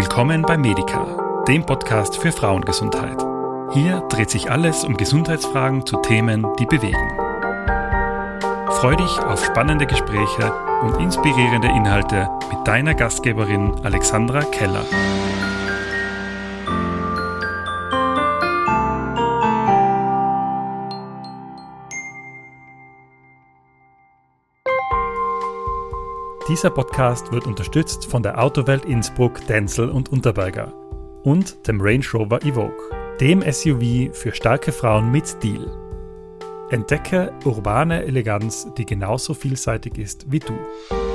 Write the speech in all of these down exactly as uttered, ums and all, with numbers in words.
Willkommen bei Medica, dem Podcast für Frauengesundheit. Hier dreht sich alles um Gesundheitsfragen zu Themen, die bewegen. Freu dich auf spannende Gespräche und inspirierende Inhalte mit deiner Gastgeberin Alexandra Keller. Dieser Podcast wird unterstützt von der Autowelt Innsbruck, Denzel und Unterberger und dem Range Rover Evoque, dem S U V für starke Frauen mit Stil. Entdecke urbane Eleganz, die genauso vielseitig ist wie du.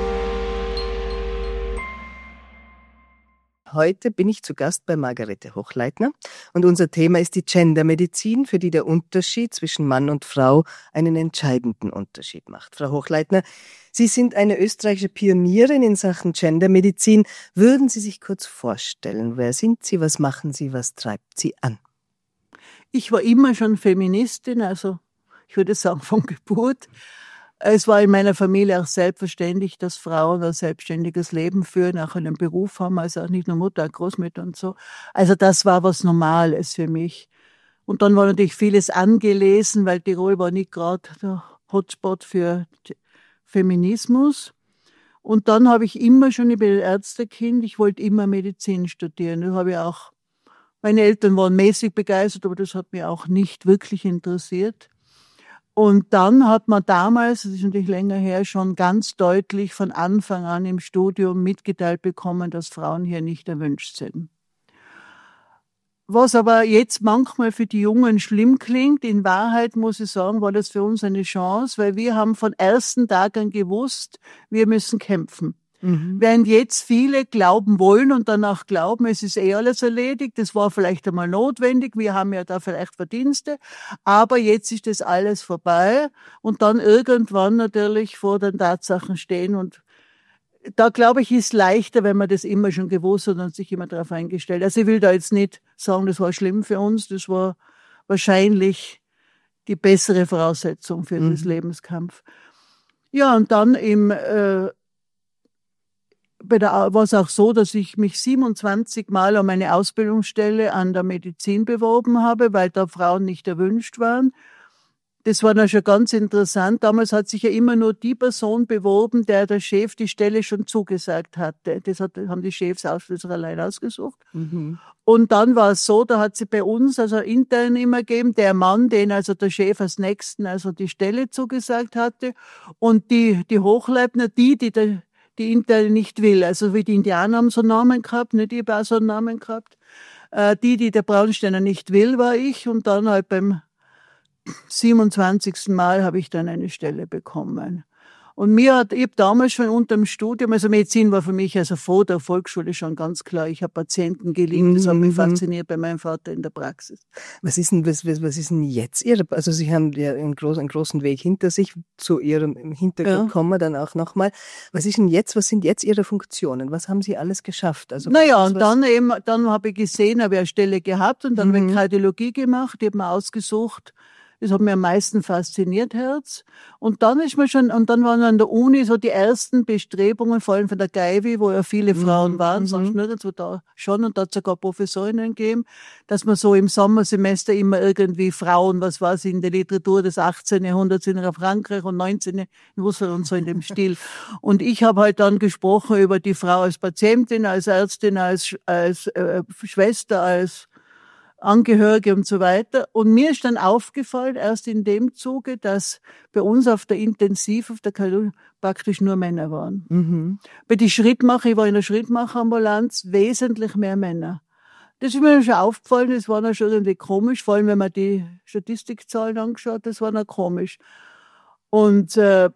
Heute bin ich zu Gast bei Margarete Hochleitner und unser Thema ist die Gendermedizin, für die der Unterschied zwischen Mann und Frau einen entscheidenden Unterschied macht. Frau Hochleitner, Sie sind eine österreichische Pionierin in Sachen Gendermedizin. Würden Sie sich kurz vorstellen, wer sind Sie, was machen Sie, was treibt Sie an? Ich war immer schon Feministin, also ich würde sagen von Geburt. Es war in meiner Familie auch selbstverständlich, dass Frauen ein selbstständiges Leben führen, auch einen Beruf haben, also auch nicht nur Mutter, auch Großmutter und so. Also das war was Normales für mich. Und dann war natürlich vieles angelesen, weil Tirol war nicht gerade der Hotspot für Feminismus. Und dann habe ich immer schon, ich bin Ärztekind, ich wollte immer Medizin studieren. Das habe ich auch, meine Eltern waren mäßig begeistert, aber das hat mich auch nicht wirklich interessiert. Und dann hat man damals, das ist natürlich länger her, schon ganz deutlich von Anfang an im Studium mitgeteilt bekommen, dass Frauen hier nicht erwünscht sind. Was aber jetzt manchmal für die Jungen schlimm klingt, in Wahrheit muss ich sagen, war das für uns eine Chance, weil wir haben von ersten Tagen gewusst, wir müssen kämpfen. Mhm. Während jetzt viele glauben wollen und danach glauben, es ist eh alles erledigt, das war vielleicht einmal notwendig, wir haben ja da vielleicht Verdienste, aber jetzt ist das alles vorbei und dann irgendwann natürlich vor den Tatsachen stehen und da glaube ich, ist leichter, wenn man das immer schon gewusst hat und sich immer darauf eingestellt. Also ich will da jetzt nicht sagen, das war schlimm für uns, das war wahrscheinlich die bessere Voraussetzung für mhm. das Lebenskampf. Ja, und dann im äh, Bei der, war es auch so, dass ich mich siebenundzwanzig Mal um eine Ausbildungsstelle an der Medizin beworben habe, weil da Frauen nicht erwünscht waren. Das war dann schon ganz interessant. Damals hat sich ja immer nur die Person beworben, der der Chef die Stelle schon zugesagt hatte. Das hat, haben die Chefs Ausschlüsse allein ausgesucht. Mhm. Und dann war es so, da hat sie bei uns also intern immer gegeben, der Mann, den also der Chef als Nächsten also die Stelle zugesagt hatte. Und die, die Hochleitner, die, die der die intern nicht will. Also wie die Indianer haben so einen Namen gehabt, nicht ich habe auch so einen Namen gehabt. Äh, die, die der Braunsteiner nicht will, war ich. Und dann halt beim siebenundzwanzigsten Mal habe ich dann eine Stelle bekommen. Und mir hat, ich habe damals schon unter dem Studium, also Medizin war für mich also vor der Volksschule schon ganz klar. Ich habe Patienten geliebt, das hat mich fasziniert bei meinem Vater in der Praxis. Was ist denn, was, was, was ist denn jetzt Ihre, also Sie haben ja einen großen, einen großen Weg hinter sich, zu Ihrem Hintergrund ja. kommen wir dann auch nochmal. Was ist denn jetzt, was sind jetzt Ihre Funktionen? Was haben Sie alles geschafft? Also naja, und dann eben, dann habe ich gesehen, habe ich eine Stelle gehabt und dann mhm. habe ich Kardiologie gemacht, ich habe mir ausgesucht. Das hat mir am meisten fasziniert, Herz. Und dann ist mir schon, und dann waren an der Uni so die ersten Bestrebungen, vor allem von der G A I W I, wo ja viele Frauen mhm. waren, sonst nicht, so da schon, und da hat es sogar Professorinnen gegeben, dass man so im Sommersemester immer irgendwie Frauen, was war es in der Literatur des achtzehnten Jahrhunderts in Frankreich und neunzehnten in Russland und so in dem Stil. Und ich habe halt dann gesprochen über die Frau als Patientin, als Ärztin, als, als äh, Schwester, als Angehörige und so weiter. Und mir ist dann aufgefallen, erst in dem Zuge, dass bei uns auf der Intensiv, auf der Kardiologie praktisch nur Männer waren. Mhm. Bei die Schrittmacher, ich war in der Schrittmacherambulanz, wesentlich mehr Männer. Das ist mir dann schon aufgefallen, das war dann schon irgendwie komisch, vor allem wenn man die Statistikzahlen angeschaut hat, das war dann komisch. Und äh,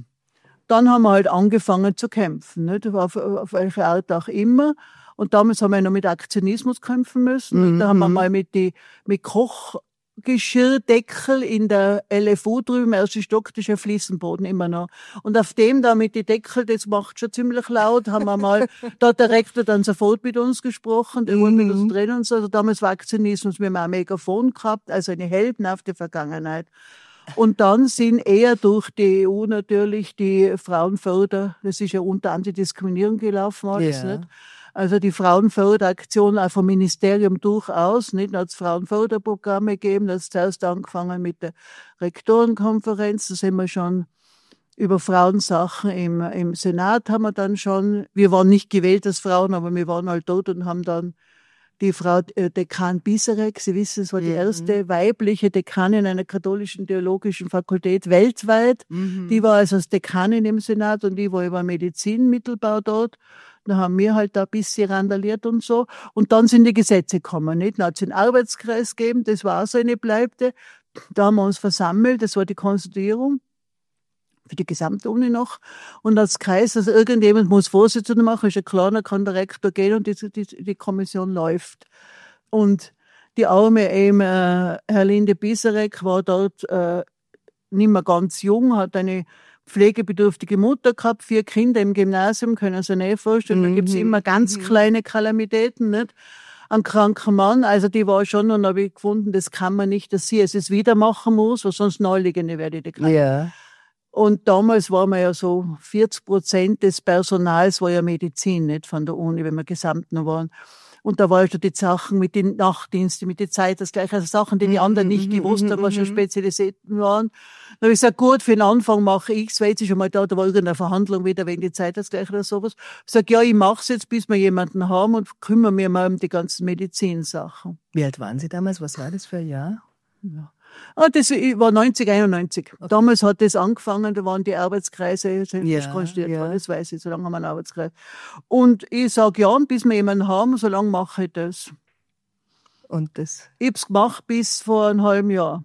dann haben wir halt angefangen zu kämpfen, nicht? Auf, auf welche Art auch immer. Und damals haben wir noch mit Aktionismus kämpfen müssen. Mhm. Da haben wir mal mit die mit Kochgeschirrdeckel in der L F U drüben, im ersten Stock, das ist ein Fliesenboden immer noch. Und auf dem da mit die Deckel, das macht schon ziemlich laut, haben wir mal, da hat der Rektor dann sofort mit uns gesprochen, der wollte mit uns drin und so. Also damals war Aktionismus, wir haben auch ein Megafon gehabt, also eine heldenhafte Vergangenheit. Und dann sind eher durch die E U natürlich die Frauenförder, das ist ja unter Antidiskriminierung gelaufen alles, ja. nicht? Also die Frauenförderaktion auch vom Ministerium durchaus, nicht? Da hat es Frauenförderprogramme gegeben, da hat es zuerst angefangen mit der Rektorenkonferenz, da sind wir schon über Frauensachen im, im Senat haben wir dann schon, wir waren nicht gewählt als Frauen, aber wir waren halt dort und haben dann die Frau äh, Dekan Bisarek, Sie wissen, es war die mhm. erste weibliche Dekanin einer katholischen theologischen Fakultät weltweit. Mhm. Die war also als Dekanin im Senat und die war über Medizinmittelbau dort. Da haben wir halt da ein bisschen randaliert und so. Und dann sind die Gesetze gekommen, nicht? Dann hat es einen Arbeitskreis gegeben, das war so eine Bleibte. Da haben wir uns versammelt, das war die Konstituierung. Für die gesamte Uni noch. Und als Kreis, also irgendjemand muss Vorsitzende machen, ist ja klar, dann kann der Rektor gehen und die, die, die Kommission läuft. Und die arme eben, äh, Herlinde Bisarek war dort äh, nicht mehr ganz jung, hat eine pflegebedürftige Mutter gehabt, vier Kinder im Gymnasium, können Sie sich nicht vorstellen. Mhm. Da gibt's immer ganz mhm. kleine Kalamitäten, nicht? Ein kranker Mann, also die war schon, und habe ich gefunden, das kann man nicht, dass sie es wieder machen muss, weil sonst Naheliegende werde die krank. Ja. Und damals war man ja so, vierzig Prozent des Personals war ja Medizin, nicht von der Uni, wenn wir Gesamten waren. Und da war ja schon die Sachen mit den Nachtdiensten, mit der Zeit, das gleiche, also Sachen, die die anderen nicht gewusst haben, was schon spezialisiert waren. Da habe ich gesagt, gut, für den Anfang mache ich's, weil jetzt ist schon mal da, da war irgendeine Verhandlung wieder wegen die Zeit, das gleiche oder sowas. Ich sage, ja, ich mach's jetzt, bis wir jemanden haben und kümmere mich mal um die ganzen Medizinsachen. Wie alt waren Sie damals? Was war das für ein Jahr? Ja. Ah, das war neunzig, einundneunzig. Okay. Damals hat das angefangen, da waren die Arbeitskreise ja, konstituiert ja. worden, das weiß ich, so lange haben wir einen Arbeitskreis. Und ich sage, ja, bis wir jemanden haben, so lange mache ich das. Und das? Ich hab's gemacht bis vor einem halben Jahr.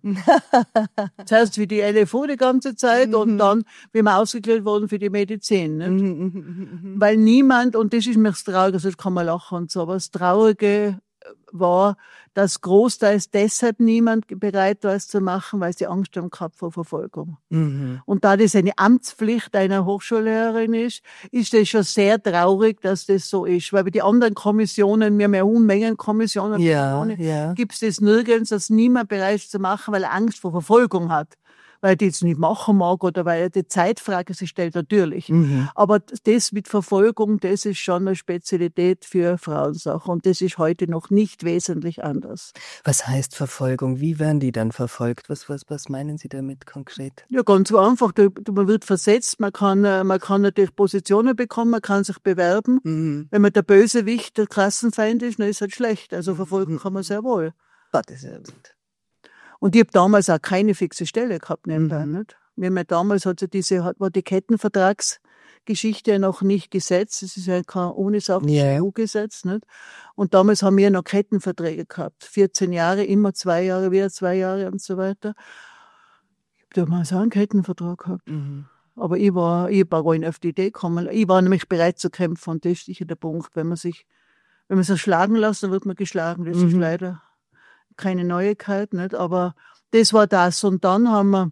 Zuerst wie die L F O die ganze Zeit mhm. und dann, wie wir ausgeklärt wurden für die Medizin. Nicht? Mhm. Weil niemand, und das ist mir das Traurige, also das kann man lachen und so, aber das Traurige war, dass großteils deshalb niemand bereit war, es zu machen, weil sie Angst haben gehabt vor Verfolgung. Mhm. Und da das eine Amtspflicht einer Hochschullehrerin ist, ist das schon sehr traurig, dass das so ist. Weil bei den anderen Kommissionen, wir haben ja Unmengen Kommissionen, ja, ja. gibt es das nirgends, dass niemand bereit ist zu machen, weil er Angst vor Verfolgung hat. Weil er das nicht machen mag oder weil er die Zeitfrage sich stellt, natürlich. Mhm. Aber das mit Verfolgung, das ist schon eine Spezialität für Frauensachen und das ist heute noch nicht wesentlich anders. Was heißt Verfolgung? Wie werden die dann verfolgt? Was, was, was meinen Sie damit konkret? Ja, ganz einfach. Man wird versetzt, man kann, man kann natürlich Positionen bekommen, man kann sich bewerben. Mhm. Wenn man der Bösewicht, der Klassenfeind ist, dann ist halt schlecht. Also verfolgen mhm. kann man sehr wohl. Das ist ja gut. Und ich habe damals auch keine fixe Stelle gehabt nebenbei. Mhm. Nicht? Wir haben ja damals hat ja diese, war die Kettenvertragsgeschichte noch nicht gesetzt. Das ist ja kein ohne Sache E U-Gesetz. Nicht? Und damals haben wir noch Kettenverträge gehabt. vierzehn Jahre, immer zwei Jahre, wieder zwei Jahre und so weiter. Ich habe damals auch einen Kettenvertrag gehabt. Mhm. Aber ich war, ich war gar nicht auf die Idee gekommen. Ich war nämlich bereit zu kämpfen. Und das ist sicher der Punkt. Wenn man sich, wenn man sich schlagen lässt, dann wird man geschlagen. Das mhm. ist leider keine Neuigkeit, nicht? Aber das war das. Und dann haben wir,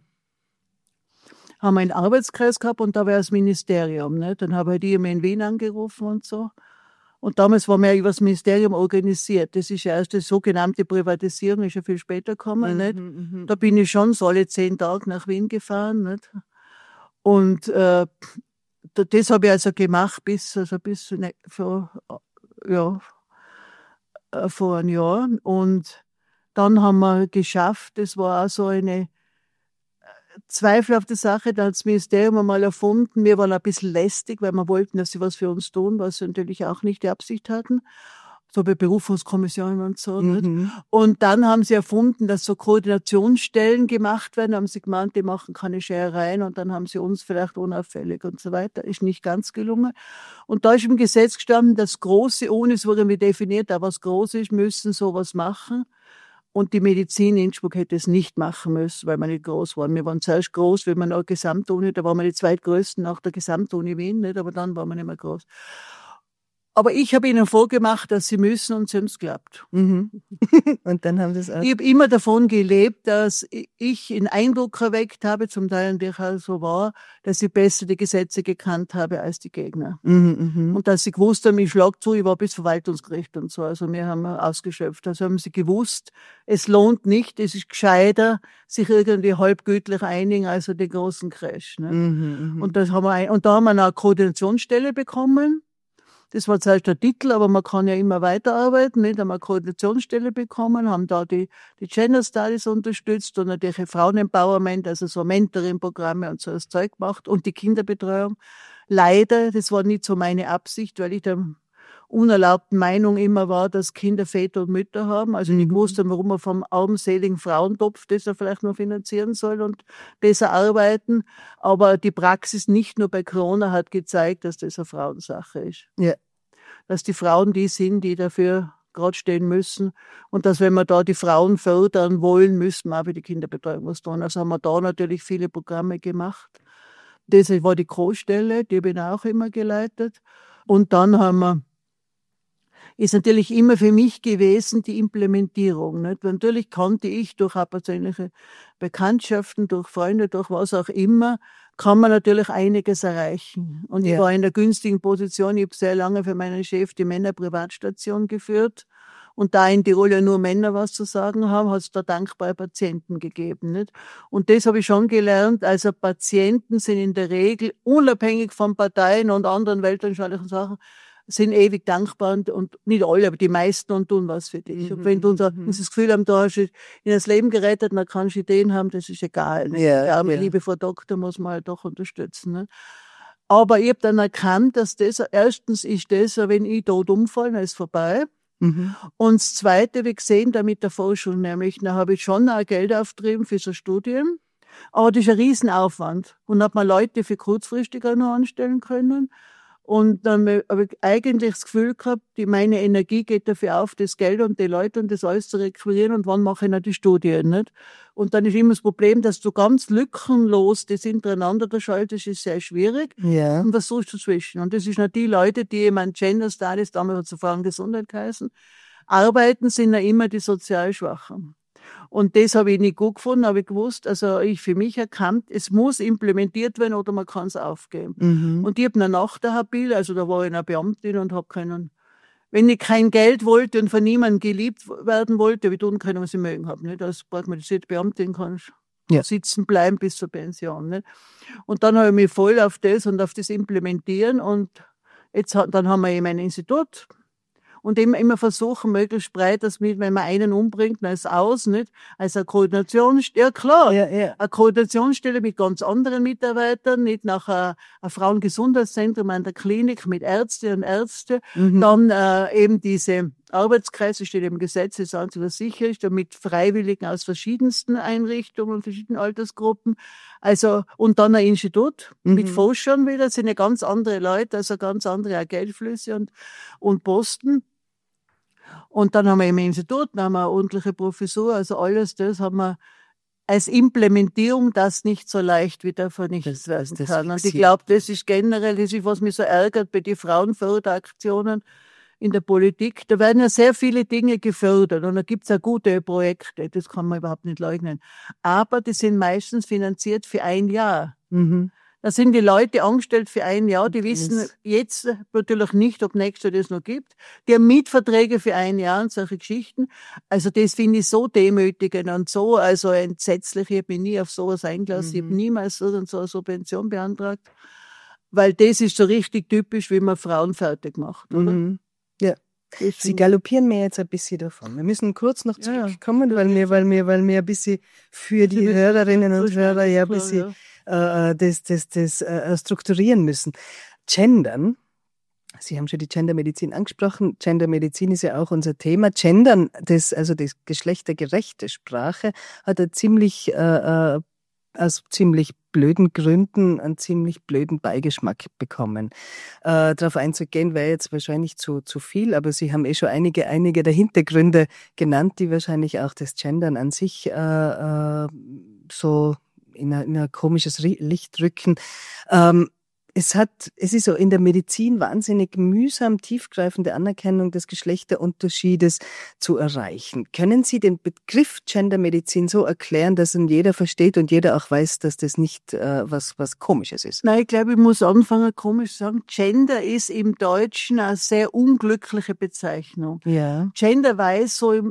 haben wir einen Arbeitskreis gehabt und da war das Ministerium, nicht? Dann habe ich die in Wien angerufen und so. Und damals war mir über das Ministerium organisiert. Das ist ja erst die sogenannte Privatisierung, ist ja viel später gekommen, mhm, nicht? Mhm. Da bin ich schon so alle zehn Tage nach Wien gefahren, nicht? Und, äh, das habe ich also gemacht bis, also bis, ne, vor, ja, äh, vor einem Jahr. Und dann haben wir geschafft, das war auch so eine zweifelhafte Sache, da hat das Ministerium einmal erfunden, wir waren ein bisschen lästig, weil wir wollten, dass sie was für uns tun, was sie natürlich auch nicht die Absicht hatten, so bei Berufungskommissionen und so. Mhm. Nicht? Und dann haben sie erfunden, dass so Koordinationsstellen gemacht werden, haben sie gemeint, die machen keine Scherereien und dann haben sie uns vielleicht unauffällig und so weiter. Ist nicht ganz gelungen. Und da ist im Gesetz gestanden, dass Große, ohne es wurde mir definiert, da was groß ist, müssen sowas machen. Und die Medizin in Innsbruck hätte es nicht machen müssen, weil wir nicht groß waren. Wir waren zuerst groß, wenn man noch Gesamtuni, da waren wir die zweitgrößten nach der Gesamtuni Wien, nicht? Aber dann waren wir nicht mehr groß. Aber ich habe ihnen vorgemacht, dass sie müssen und sie haben es geglaubt. Mhm. Und dann haben sie es auch. Ich habe immer davon gelebt, dass ich einen Eindruck erweckt habe, zum Teil durchaus so war, dass ich besser die Gesetze gekannt habe als die Gegner. Mhm, mh. Und dass sie gewusst haben, ich schlag zu, ich war bis Verwaltungsgericht und so. Also wir haben ausgeschöpft. Also haben sie gewusst, es lohnt nicht, es ist gescheiter, sich irgendwie halbgütlich einigen, also den großen Crash. Ne? Mhm, mh. Und, das haben wir ein, und da haben wir eine Koordinationsstelle bekommen. Das war zuerst der Titel, aber man kann ja immer weiterarbeiten. Nicht? Haben wir eine Koordinationsstelle bekommen, haben da die, die Gender Studies unterstützt und natürlich Frauenempowerment, also so Mentoring-Programme und so das Zeug gemacht und die Kinderbetreuung. Leider, das war nicht so meine Absicht, weil ich der unerlaubten Meinung immer war, dass Kinder Väter und Mütter haben. Also nicht wusste, warum man vom armseligen Frauentopf das er vielleicht noch finanzieren soll und besser arbeiten. Aber die Praxis nicht nur bei Corona hat gezeigt, dass das eine Frauensache ist. Ja. Dass die Frauen die sind, die dafür gerade stehen müssen. Und dass, wenn wir da die Frauen fördern wollen, müssen wir auch für die Kinderbetreuung was tun. Also haben wir da natürlich viele Programme gemacht. Das war die Co-Stelle, die habe ich auch immer geleitet. Und dann haben wir ist natürlich immer für mich gewesen die Implementierung. Nicht? Weil natürlich konnte ich durch auch persönliche Bekanntschaften, durch Freunde, durch was auch immer, kann man natürlich einiges erreichen. Und ja. Ich war in der günstigen Position, ich habe sehr lange für meinen Chef die Männerprivatstation geführt. Und da in Tirol ja nur Männer was zu sagen haben, hat es da dankbare Patienten gegeben. Nicht? Und das habe ich schon gelernt. Also Patienten sind in der Regel, unabhängig von Parteien und anderen weltanschaulichen Sachen, sind ewig dankbar und, und nicht alle, aber die meisten und tun was für dich. Mhm, und wenn du unser, mhm. das Gefühl haben, da hast du in das Leben gerettet, dann kannst du Ideen haben, das ist egal. Ne? Ja, ja, ja. Liebe Frau Doktor muss man halt doch unterstützen. Ne? Aber ich habe dann erkannt, dass das, erstens ist das, wenn ich tot umfalle, dann ist vorbei. Mhm. Und das Zweite habe ich gesehen, da mit der Forschung, nämlich, da habe ich schon auch Geld aufgetrieben für so Studien. Aber das ist ein Riesenaufwand. Und hat man Leute für kurzfristiger noch anstellen können. Und dann habe ich eigentlich das Gefühl gehabt, die, meine Energie geht dafür auf, das Geld und die Leute und das alles zu requirieren und wann mache ich noch die Studien, nicht? Und dann ist immer das Problem, dass du ganz lückenlos das hintereinander da schaltest, ist sehr schwierig. Ja. Und was suchst du zwischen? Und das ist noch die Leute, die eben Gender Studies, damals hat es Frauengesundheit geheißen, arbeiten, sind ja immer die sozial Schwachen. Und das habe ich nicht gut gefunden, habe ich gewusst, also ich für mich erkannt, es muss implementiert werden oder man kann es aufgeben. Mhm. Und ich habe eine Nacht der Habil, also da war ich eine Beamtin und habe können, wenn ich kein Geld wollte und von niemandem geliebt werden wollte, habe ich tun können, was ich mögen habe. Nicht? Als pragmatisierte Beamtin kannst du ja. sitzen bleiben bis zur Pension. Nicht? Und dann habe ich mich voll auf das und auf das implementieren und jetzt dann haben wir eben ein Institut. Und immer, immer versuchen, möglichst breit, dass mit, wenn man einen umbringt, dann ist aus, nicht? Also eine Koordinationsstelle, ja klar, ja, ja. eine Koordinationsstelle mit ganz anderen Mitarbeitern, nicht nach einem Frauengesundheitszentrum an der Klinik mit Ärzte und Ärzte. Mhm. Dann äh, eben diese Arbeitskreise, steht im Gesetz, das Einzige, was sicher ist, mit Freiwilligen aus verschiedensten Einrichtungen und verschiedenen Altersgruppen. Also, und dann ein Institut mhm. mit Forschern wieder, das sind ja ganz andere Leute, also ganz andere Geldflüsse und, und Posten. Und dann haben wir im Institut, dann haben wir eine ordentliche Professur, also alles das haben wir als Implementierung das nicht so leicht wieder vernichtet werden kann. Und ich glaube, das ist generell, das ist, was mich so ärgert bei den Frauenförderaktionen in der Politik. Da werden ja sehr viele Dinge gefördert und da gibt's ja gute Projekte, das kann man überhaupt nicht leugnen. Aber die sind meistens finanziert für ein Jahr. Mhm. Da sind die Leute angestellt für ein Jahr, die wissen jetzt natürlich nicht, ob nächstes Jahr das noch gibt. Die haben Mietverträge für ein Jahr und solche Geschichten. Also das finde ich so demütigend und so, also entsetzlich. Ich habe mich nie auf sowas eingelassen. Mhm. Ich habe niemals so eine Subvention beantragt. Weil das ist so richtig typisch, wie man Frauen fertig macht, oder? Mhm. Ja. Sie galoppieren mir jetzt ein bisschen davon. Wir müssen kurz noch zurückkommen, ja, weil wir, weil wir, weil wir ein bisschen für die Hörerinnen und Hörer ja ein bisschen ja. Äh, das, das, das äh, strukturieren müssen. Gendern, Sie haben schon die Gendermedizin angesprochen. Gendermedizin ist ja auch unser Thema. Gendern, das, also die geschlechtergerechte Sprache, hat eine ziemlich, äh, aus ziemlich blöden Gründen einen ziemlich blöden Beigeschmack bekommen. Äh, darauf einzugehen wäre jetzt wahrscheinlich zu, zu viel, aber Sie haben eh schon einige, einige der Hintergründe genannt, die wahrscheinlich auch das Gendern an sich äh, äh, so in ein, in ein komisches Licht rücken. Ähm, es hat, es ist so in der Medizin wahnsinnig mühsam, tiefgreifende Anerkennung des Geschlechterunterschiedes zu erreichen. Können Sie den Begriff Gendermedizin so erklären, dass ihn jeder versteht und jeder auch weiß, dass das nicht äh, was, was Komisches ist? Nein, ich glaube, ich muss anfangen, komisch sagen. Gender ist im Deutschen eine sehr unglückliche Bezeichnung. Ja. Gender weiß so im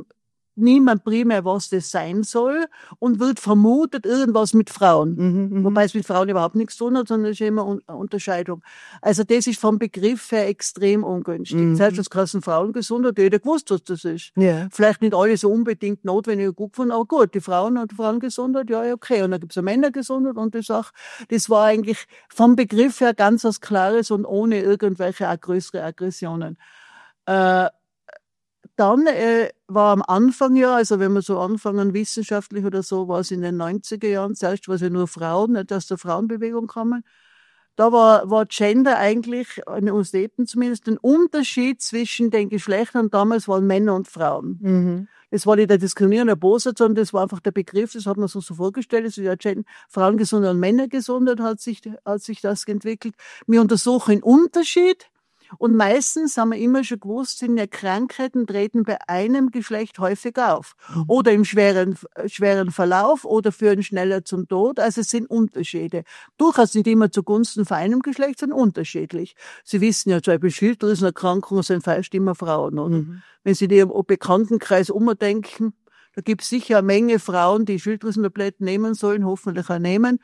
niemand primär, was das sein soll und wird vermutet irgendwas mit Frauen. Mhm, Wobei es mit Frauen überhaupt nichts zu tun hat, sondern es ist immer eine Unterscheidung. Also das ist vom Begriff her extrem ungünstig. Mhm. Das heißt, das heißt Frauengesundheit, jeder gewusst, was das ist. Ja. Vielleicht nicht alle so unbedingt notwendig und gut gefunden, aber gut, die Frauen und die Frauengesundheit, ja, ja, okay. Und dann gibt's eine Männergesundheit und das auch, das war eigentlich vom Begriff her ganz was Klares und ohne irgendwelche auch größere Aggressionen. Äh, Dann äh, war am Anfang ja, also wenn wir so anfangen wissenschaftlich oder so, war es in den neunziger Jahren, zuerst war es ja nur Frauen, nicht aus der Frauenbewegung kamen. Da war, war Gender eigentlich, in den Universitäten zumindest, ein Unterschied zwischen den Geschlechtern. Damals waren Männer und Frauen. Mhm. Das war nicht der diskriminierende Bosheit, sondern das war einfach der Begriff, das hat man sich so vorgestellt, das ist ja Gender, Frauengesundheit und Männergesundheit hat sich, hat sich das entwickelt. Wir untersuchen den Unterschied. Und meistens haben wir immer schon gewusst, sind ja Krankheiten treten bei einem Geschlecht häufig auf. Mhm. Oder im schweren, schweren Verlauf oder führen schneller zum Tod. Also es sind Unterschiede. Durchaus nicht immer zugunsten von einem Geschlecht, sondern unterschiedlich. Sie wissen ja, zum Beispiel Schilddrüsenerkrankungen sind fast immer Frauen, oder? Mhm. Wenn Sie dir im Bekanntenkreis umdenken, da gibt es sicher eine Menge Frauen, die Schilddrüsentabletten nehmen sollen, hoffentlich auch nehmen.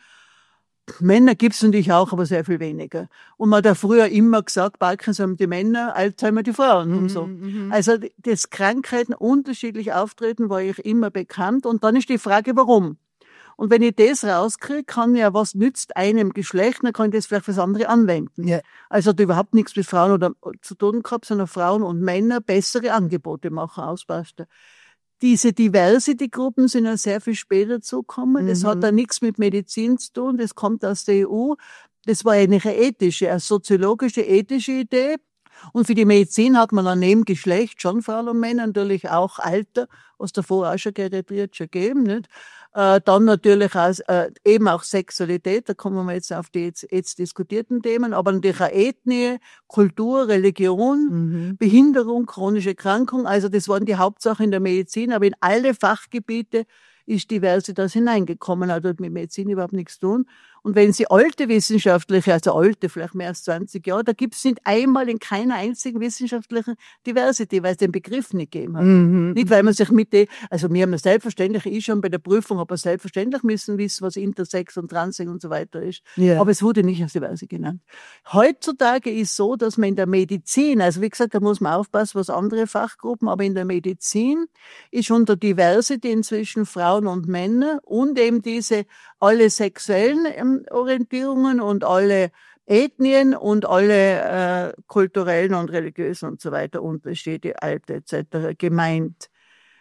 Männer gibt's natürlich auch, aber sehr viel weniger. Und man hat ja früher immer gesagt, Parkinson haben die Männer, Alzheimer die Frauen und so. Mhm. Also, dass Krankheiten unterschiedlich auftreten, war ich immer bekannt. Und dann ist die Frage, warum? Und wenn ich das rauskriege, kann ja, was nützt einem Geschlecht, dann kann ich das vielleicht für das andere anwenden. Ja. Also hat überhaupt nichts mit Frauen oder zu tun gehabt, sondern Frauen und Männer bessere Angebote machen, auspassen. Diese Diversity-Gruppen sind ja sehr viel später zugekommen. Das Mhm. hat da nichts mit Medizin zu tun. Das kommt aus der E U. Das war eigentlich eine ethische, eine soziologische, ethische Idee. Und für die Medizin hat man dann neben Geschlecht schon Frauen und Männer natürlich auch Alter, was davor auch schon generiert, schon gegeben, nicht? Äh, dann natürlich auch, äh, eben auch Sexualität, da kommen wir jetzt auf die jetzt, jetzt diskutierten Themen, aber natürlich auch Ethnie, Kultur, Religion, Mhm. Behinderung, chronische Erkrankung. Also das waren die Hauptsachen in der Medizin, aber in alle Fachgebiete ist Diversität hineingekommen, hat mit Medizin überhaupt nichts zu tun. Und wenn Sie alte wissenschaftliche, also alte, vielleicht mehr als zwanzig Jahre, da gibt es nicht einmal in keiner einzigen wissenschaftlichen Diversity, weil es den Begriff nicht gegeben hat. Mhm. Nicht, weil man sich mit den, also wir haben das selbstverständlich, ich schon bei der Prüfung, aber selbstverständlich müssen wissen, was Intersex und Transsex und so weiter ist. Ja. Aber es wurde nicht als Diversity genannt. Heutzutage ist so, dass man in der Medizin, also wie gesagt, da muss man aufpassen, was andere Fachgruppen, aber in der Medizin ist unter Diversity inzwischen Frauen und Männer und eben diese alle sexuellen ähm, Orientierungen und alle Ethnien und alle äh, kulturellen und religiösen und so weiter Unterschiede, Alte et cetera gemeint.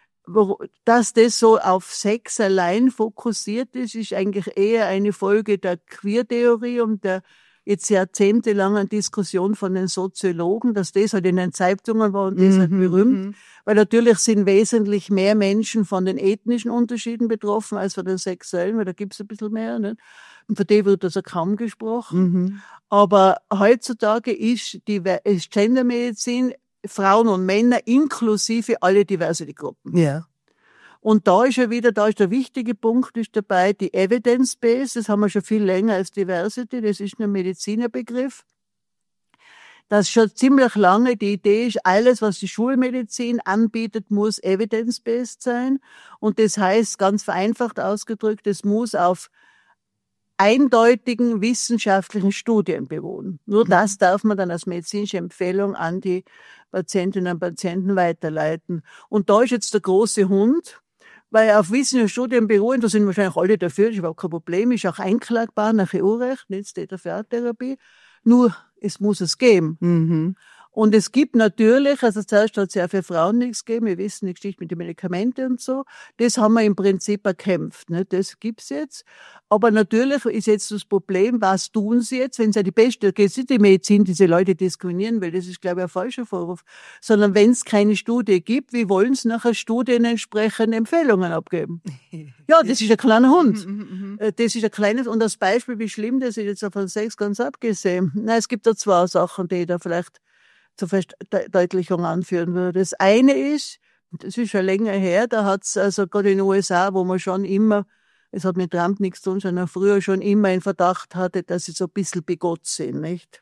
Wo, dass das so auf Sex allein fokussiert ist, ist eigentlich eher eine Folge der Queer-Theorie und der jetzt jahrzehntelangen Diskussion von den Soziologen, dass das halt in den Zeitungen war und das Mhm. halt berühmt. Mhm. Weil natürlich sind wesentlich mehr Menschen von den ethnischen Unterschieden betroffen als von den sexuellen, weil da gibt's ein bisschen mehr, nicht? Und von dem wird also kaum gesprochen. Mhm. Aber heutzutage ist die ist Gendermedizin Frauen und Männer inklusive alle Diversity-Gruppen. Ja. Und da ist ja wieder, da ist der wichtige Punkt ist dabei, die Evidence-Base, das haben wir schon viel länger als Diversity, das ist ein Medizinerbegriff. Das schon ziemlich lange die Idee ist, alles, was die Schulmedizin anbietet, muss evidence-based sein. Und das heißt, ganz vereinfacht ausgedrückt, es muss auf eindeutigen wissenschaftlichen Studien beruhen. Nur das darf man dann als medizinische Empfehlung an die Patientinnen und Patienten weiterleiten. Und da ist jetzt der große Hund, weil auf wissenschaftlichen Studien beruhen, da sind wahrscheinlich alle dafür, das ist überhaupt kein Problem, ist auch einklagbar nach E U-Recht, nicht State-of-the-Art-Therapie. Nur, es muss es geben. Mhm. Und es gibt natürlich, also zuerst hat es ja für Frauen nichts gegeben, wir wissen die Geschichte mit den Medikamenten und so, das haben wir im Prinzip erkämpft, ne? Das gibt's jetzt. Aber natürlich ist jetzt das Problem, was tun sie jetzt, wenn sie die beste, geht nicht die Medizin diese Leute diskriminieren will, das ist, glaube ich, ein falscher Vorwurf, sondern wenn es keine Studie gibt, wie wollen sie nachher Studien entsprechende Empfehlungen abgeben? Ja, das ist ein kleiner Hund. Mhm. Das ist ein kleines, und als Beispiel, wie schlimm das ist, jetzt von Sex ganz abgesehen. Nein, es gibt da zwei Sachen, die da vielleicht zur Verdeutlichung anführen würde. Das eine ist, das ist schon länger her, da hat's also gerade in den U S A, wo man schon immer, es hat mit Trump nichts zu tun, sondern früher schon immer einen Verdacht hatte, dass sie so ein bisschen bigott sind, nicht?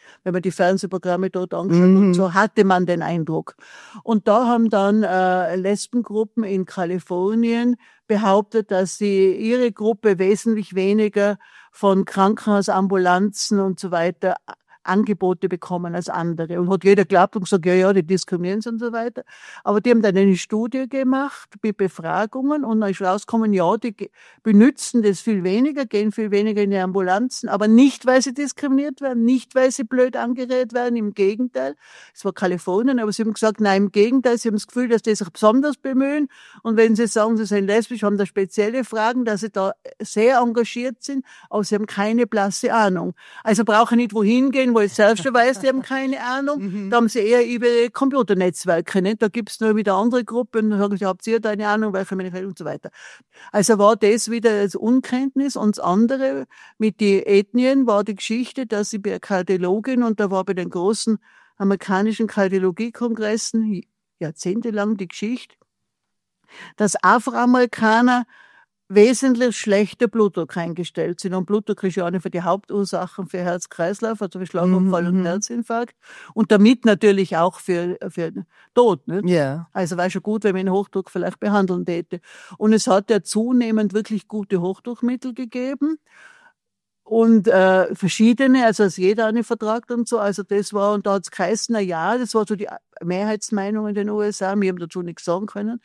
wenn man die Fernsehprogramme dort angeschaut Mhm. und so hatte man den Eindruck. Und da haben dann äh, Lesbengruppen in Kalifornien behauptet, dass sie ihre Gruppe wesentlich weniger von Krankenhausambulanzen und so weiter Angebote bekommen als andere. Und hat jeder geglaubt und gesagt, ja, ja, die diskriminieren sie und so weiter. Aber die haben dann eine Studie gemacht mit Befragungen und dann ist rausgekommen, ja, die ge- benützen das viel weniger, gehen viel weniger in die Ambulanzen, aber nicht, weil sie diskriminiert werden, nicht, weil sie blöd angeredet werden, im Gegenteil. Es war Kalifornien, aber sie haben gesagt, nein, im Gegenteil, sie haben das Gefühl, dass die sich besonders bemühen. Und wenn sie sagen, sie sind lesbisch, haben da spezielle Fragen, dass sie da sehr engagiert sind, aber sie haben keine blasse Ahnung. Also brauchen nicht wohin gehen, wo ich selbst schon weiß, die haben keine Ahnung. Da haben sie eher über ihre Computernetzwerke. Nicht? Da gibt's nur wieder andere Gruppen, da sagen sie, habt ihr da eine Ahnung, welche Medikamente und so weiter. Also war das wieder das Unkenntnis. Und das andere mit den Ethnien war die Geschichte, dass ich bin Kardiologin und da war bei den großen amerikanischen Kardiologiekongressen jahrzehntelang die Geschichte, dass Afroamerikaner wesentlich schlechter Blutdruck eingestellt sind. Und Blutdruck ist ja eine von den Hauptursachen für Herz-Kreislauf, also für Schlaganfall Mhm, und Herzinfarkt. Und damit natürlich auch für, für Tod. Nicht? Ja. Also wäre schon gut, wenn man den Hochdruck vielleicht behandeln täte. Und es hat ja zunehmend wirklich gute Hochdruckmittel gegeben. Und äh, verschiedene, also als jeder eine vertragt und so. Also das war, und da hat's geheißen, na ja, das war so die Mehrheitsmeinung in den U S A, wir haben dazu nichts sagen können,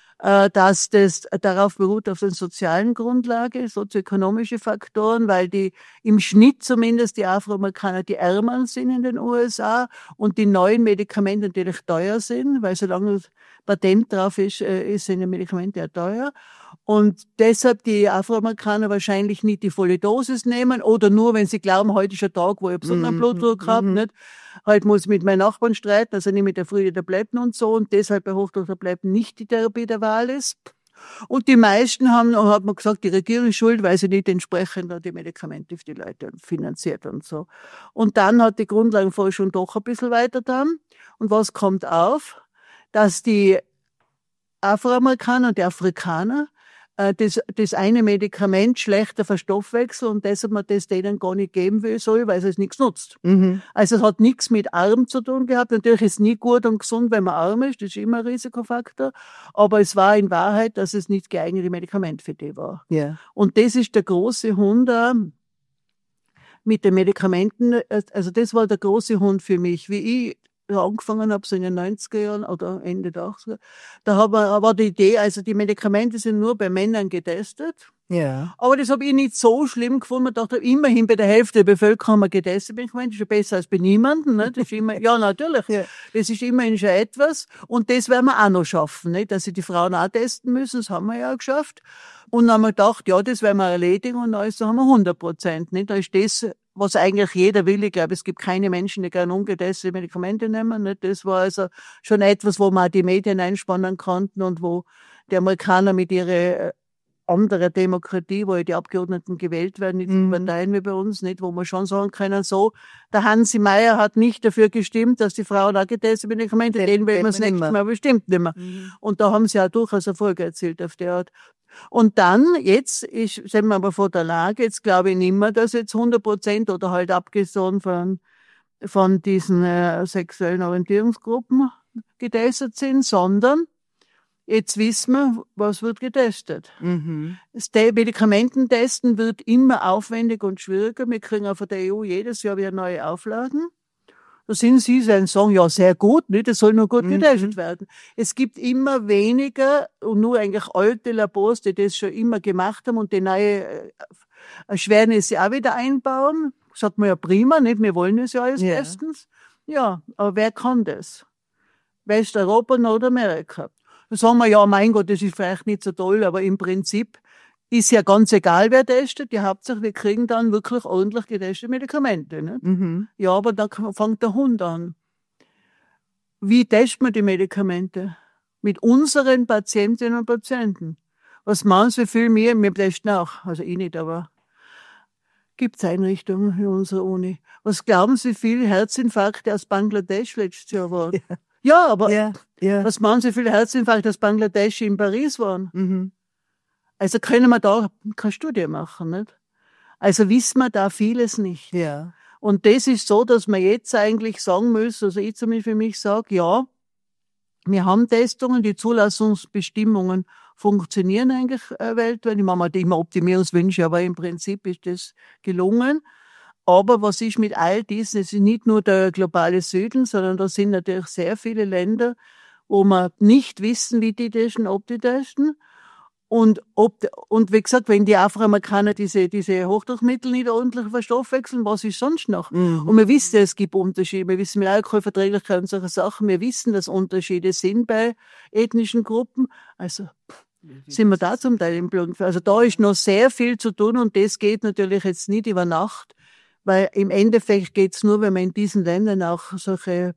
dass das darauf beruht, auf den sozialen Grundlage, sozioökonomische Faktoren, weil die im Schnitt zumindest die Afroamerikaner die ärmer sind in den U S A und die neuen Medikamente natürlich teuer sind, weil solange das Patent drauf ist, ist sind die Medikamente ja teuer. Und deshalb die Afroamerikaner wahrscheinlich nicht die volle Dosis nehmen oder nur, wenn sie glauben, heute ist ein Tag, wo ich besonderen Mhm, Blutdruck habe, mhm. nicht? Heute muss ich mit meinen Nachbarn streiten, also nicht mit der frühen Tabletten und so, und deshalb bei Hochdrucktabletten nicht die Therapie der Wahl ist. Und die meisten haben, hat man gesagt, die Regierung ist schuld, weil sie nicht entsprechend die Medikamente für die Leute finanziert und so. Und dann hat die Grundlagenforschung doch ein bisschen weiter dann. Und was kommt auf? Dass die Afroamerikaner und die Afrikaner Das, das eine Medikament schlechter verstoffwechseln und deshalb man das denen gar nicht geben will, soll, weil es nichts nutzt. Mhm. Also es hat nichts mit arm zu tun gehabt. Natürlich ist es nie gut und gesund, wenn man arm ist, das ist immer ein Risikofaktor. Aber es war in Wahrheit, dass es nicht geeignete Medikament für die war. Ja. Und das ist der große Hund auch mit den Medikamenten. Also das war der große Hund für mich. Wie ich angefangen habe, so in den neunziger Jahren oder Ende der achtziger, da war die Idee, also die Medikamente sind nur bei Männern getestet. Ja. Aber das habe ich nicht so schlimm gefunden. Ich dachte, immerhin bei der Hälfte der Bevölkerung haben wir getestet. Ich meine, das ist ja besser als bei niemandem. Ne? Das ist immer, ja, natürlich. Ja. Das ist immerhin schon etwas. Und das werden wir auch noch schaffen, nicht? Dass sie die Frauen auch testen müssen. Das haben wir ja auch geschafft. Und dann haben wir gedacht, ja, das werden wir erledigen. Und dann haben wir hundert Prozent. Nicht? Da ist das, was eigentlich jeder will. Ich glaube, es gibt keine Menschen, die gerne ungetestete Medikamente nehmen. Nicht? Das war also schon etwas, wo wir auch die Medien einspannen konnten und wo die Amerikaner mit ihrer andere Demokratie, wo ja die Abgeordneten gewählt werden, nicht Mhm. Parteien wie bei uns, nicht, wo man schon sagen können, so, der Hansi Meier hat nicht dafür gestimmt, dass die Frauen auch getestet Medikamente, Den- den will den man das wir nächste nimmer. Mal bestimmt nicht mehr. Mhm. Und da haben sie auch durchaus Erfolg erzielt auf der Art. Und dann, jetzt, ist, sind wir aber vor der Lage, jetzt glaube ich nicht mehr, dass jetzt hundert Prozent oder halt abgesehen von, von diesen äh, sexuellen Orientierungsgruppen getestet sind, sondern jetzt wissen wir, was wird getestet. Mhm. Das Te- Medikamententesten wird immer aufwendiger und schwieriger. Wir kriegen auch von der E U jedes Jahr wieder neue Auflagen. Da sind Sie, die sagen, ja, sehr gut, nicht? Das soll nur gut Mhm. getestet werden. Es gibt immer weniger und nur eigentlich alte Labors, die das schon immer gemacht haben und die neue äh, Erschwernisse auch wieder einbauen. Sagt man ja prima, nicht? Wir wollen es ja alles Ja. testen. Ja, aber wer kann das? Westeuropa, Nordamerika. Da sagen wir, ja, mein Gott, das ist vielleicht nicht so toll, aber im Prinzip ist ja ganz egal, wer testet. Die Hauptsache, wir kriegen dann wirklich ordentlich getestete Medikamente. Nicht? Mhm. Ja, aber dann fängt der Hund an. Wie testet man die Medikamente? Mit unseren Patientinnen und Patienten. Was meinen Sie, wie viel mehr? Wir testen auch. Also ich nicht, aber gibt's Einrichtungen in unserer Uni. Was glauben Sie, wie viele Herzinfarkte aus Bangladesch letztes Jahr waren? Ja. Ja, aber Ja. Ja. was meinen Sie, wie viele Herzinfarkte aus Bangladesch in Paris waren? Mhm. Also können wir da keine Studie machen, nicht? Also wissen wir da vieles nicht. Ja. Und das ist so, dass man jetzt eigentlich sagen muss, also ich zumindest für mich sage, ja, wir haben Testungen, die Zulassungsbestimmungen funktionieren eigentlich äh, weltweit. Ich mache mir immer Optimierungswünsche, aber im Prinzip ist das gelungen. Aber was ist mit all diesen? Es ist nicht nur der globale Süden, sondern da sind natürlich sehr viele Länder, wo wir nicht wissen, wie die testen, ob die testen. Und, ob, und wie gesagt, wenn die Afroamerikaner diese, diese Hochdruckmittel nicht ordentlich verstoffwechseln, was ist sonst noch? Mhm. Und wir wissen, es gibt Unterschiede. Wir wissen mit Alkoholverträglichkeit und solche Sachen. Wir wissen, dass Unterschiede sind bei ethnischen Gruppen. Also, sind wir da zum Teil im Blut. Also da ist noch sehr viel zu tun und das geht natürlich jetzt nicht über Nacht, weil im Endeffekt geht's nur, wenn man in diesen Ländern auch solche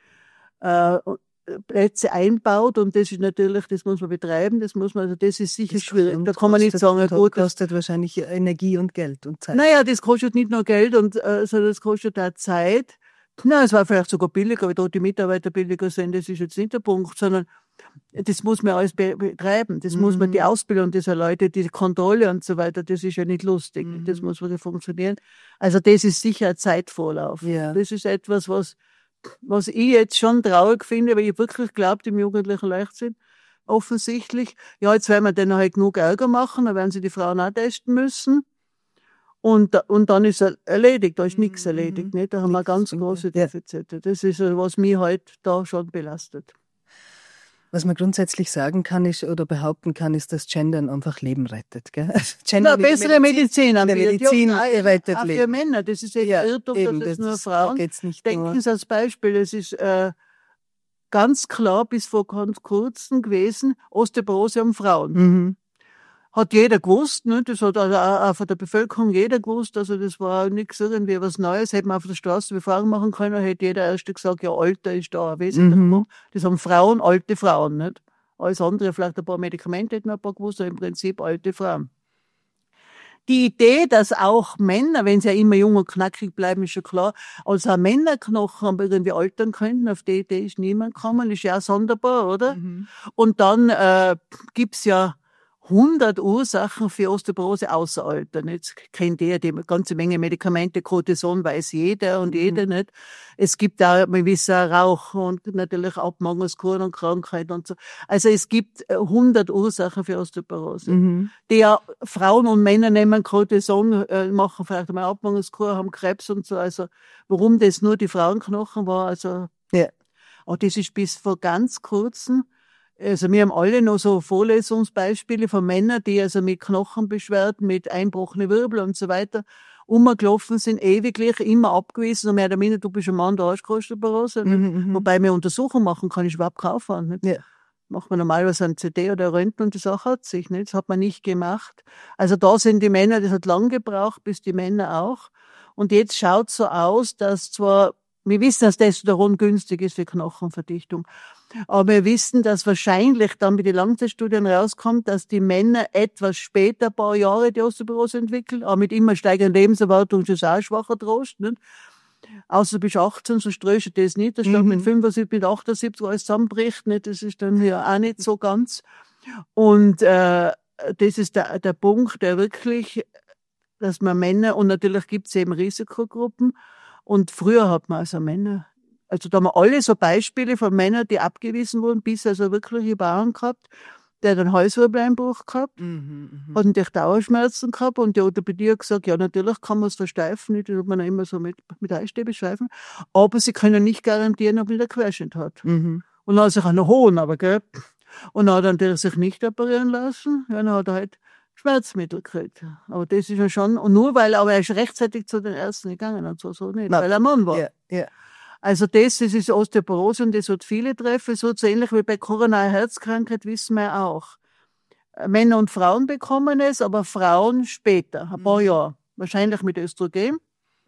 äh, Plätze einbaut und das ist natürlich, das muss man betreiben, das muss man, also das ist sicher das schwierig. Da kann man nicht sagen, das gut, kostet wahrscheinlich Energie und Geld und Zeit. Naja, das kostet nicht nur Geld und äh, sondern das kostet auch Zeit. Na, es war vielleicht sogar billiger, weil dort die Mitarbeiter billiger sind, das ist jetzt nicht der Punkt, sondern das muss man alles be- betreiben. Das mhm. muss man, die Ausbildung dieser Leute, die Kontrolle und so weiter, das ist ja nicht lustig. Mhm. Das muss wieder funktionieren. Also das ist sicher ein Zeitvorlauf. Ja. Das ist etwas, was was ich jetzt schon traurig finde, weil ich wirklich glaube, dem Jugendlichen Leichtsinn, offensichtlich. Ja, jetzt werden wir denen halt genug Ärger machen, dann werden sie die Frauen auch testen müssen. Und, und dann ist er erledigt, da ist nichts erledigt, nicht? Da haben wir ganz große Defizite. Das ist, was mich halt da schon belastet. Was man grundsätzlich sagen kann ist, oder behaupten kann, ist, dass Gendern einfach Leben rettet, gell? Na, bessere Medizin, Medizin, Medizin ja, rettet auch Leben. Für Männer, das ist ja Irrtum, eben, dass es das nur ist, Frauen. Geht's nicht Denken nur. Sie als Beispiel, es ist äh, ganz klar bis vor ganz kurzem gewesen, Osteoporose haben Frauen. Mhm. Hat jeder gewusst, ne? Das hat also auch von der Bevölkerung jeder gewusst, also das war nichts irgendwie was Neues, hätte man auf der Straße Befragung machen können, hätte jeder erst gesagt, ja, Alter ist da ein wesentlicher Mhm. Punkt. Das haben Frauen, alte Frauen, nicht? Alles andere, vielleicht ein paar Medikamente hätten wir ein paar gewusst, aber im Prinzip alte Frauen. Die Idee, dass auch Männer, wenn sie ja immer jung und knackig bleiben, ist schon klar, also auch Männerknochen irgendwie altern könnten, auf die Idee ist niemand gekommen, ist ja auch sonderbar, oder? Mhm. Und dann äh, gibt's ja hundert Ursachen für Osteoporose außer Altern. Jetzt kennt ihr die ganze Menge Medikamente, Cortison weiß jeder und mhm. jeder nicht. Es gibt auch, wir wissen auch Rauch und natürlich Abmangelskuren und Krankheit und so. Also es gibt hundert Ursachen für Osteoporose. Mhm. Die ja Frauen und Männer nehmen Cortison, äh, machen vielleicht einmal Abmangelskur, haben Krebs und so. Also warum das nur die Frauenknochen war, also ja. Und das ist bis vor ganz kurzem. Also wir haben alle noch so Vorlesungsbeispiele von Männern, die also mit Knochenbeschwerden, mit einbrochenen Wirbel und so weiter umgelaufen sind, ewiglich, immer abgewiesen und mehr oder minder, du bist ein Mann, da hast du Osteoporose. Mhm, wobei wir Untersuchungen machen kann, ich überhaupt keinen Aufwand. Nicht? Ja. Macht man normalerweise ein C T oder Röntgen und die Sache hat sich nicht. Das hat man nicht gemacht. Also da sind die Männer, das hat lang gebraucht, bis die Männer auch. Und jetzt schaut so aus, dass zwar, wir wissen, dass Testosteron günstig ist für Knochenverdichtung. Aber wir wissen, dass wahrscheinlich dann mit den Langzeitstudien rauskommt, dass die Männer etwas später, ein paar Jahre, die Osteoporose entwickeln. Aber mit immer steigender Lebenserwartung ist das auch ein schwacher Trost, nicht? Außer du bist achtzehn, so ströst du das nicht. Da steht mhm. mit fünfundsiebzig, mit achtundsiebzig alles zusammenbricht, nicht? Das ist dann ja auch nicht so ganz. Und äh, das ist der, der Punkt, der wirklich, dass man Männer, und natürlich gibt es eben Risikogruppen, und früher hat man also Männer, also da haben wir alle so Beispiele von Männern, die abgewiesen wurden, bis also wirkliche Bauern gehabt, der hat einen Halswirbeleinbruch gehabt, mhm, hat natürlich Dauerschmerzen gehabt und die Orthopädie hat gesagt, ja, natürlich kann man es versteifen, nicht, das hat man immer so mit, mit Eisstäbe schleifen, aber sie können nicht garantieren, ob er einen Querschnitt hat. Mhm. Und dann hat er sich auch noch hohen, aber gell, und dann hat er natürlich sich nicht operieren lassen, ja, dann hat er halt Schmerzmittel gekriegt. Aber das ist ja schon, und nur weil, aber er ist rechtzeitig zu den Ärzten gegangen und so, so nicht, Na, weil er Mann war. Ja, ja. Also das, das ist Osteoporose und das wird viele treffen, so ähnlich wie bei koronarer Herzkrankheit wissen wir auch. Männer und Frauen bekommen es, aber Frauen später, ein paar mhm. Jahre. Wahrscheinlich mit Östrogen.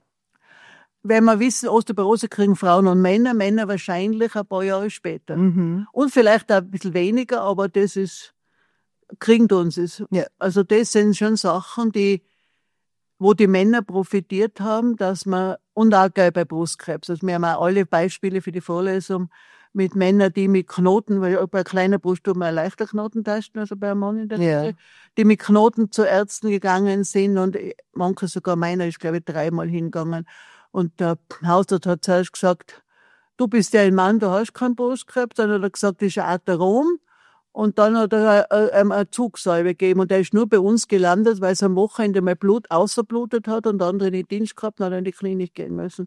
Wenn wir wissen, Osteoporose kriegen Frauen und Männer, Männer wahrscheinlich ein paar Jahre später. Mhm. Und vielleicht auch ein bisschen weniger, aber das ist, kriegen uns es. Ja. Also das sind schon Sachen, die, wo die Männer profitiert haben, dass man, und auch bei Brustkrebs. Also wir haben auch alle Beispiele für die Vorlesung mit Männern, die mit Knoten, weil bei kleiner Brust tut man ein leichter Knoten testen, also bei einem Mann in der ja. Mitte, die mit Knoten zu Ärzten gegangen sind und manche sogar meiner ist, glaube ich, dreimal hingegangen. Und der Hausarzt hat zuerst gesagt, du bist ja ein Mann, du hast keinen Brustkrebs. Dann hat er gesagt, das ist ein Atherom. Und dann hat er ihm eine Zugsalbe gegeben. Und er ist nur bei uns gelandet, weil es am Wochenende mal Blut außerblutet hat und andere nicht Dienst gehabt und hat in die Klinik gehen müssen.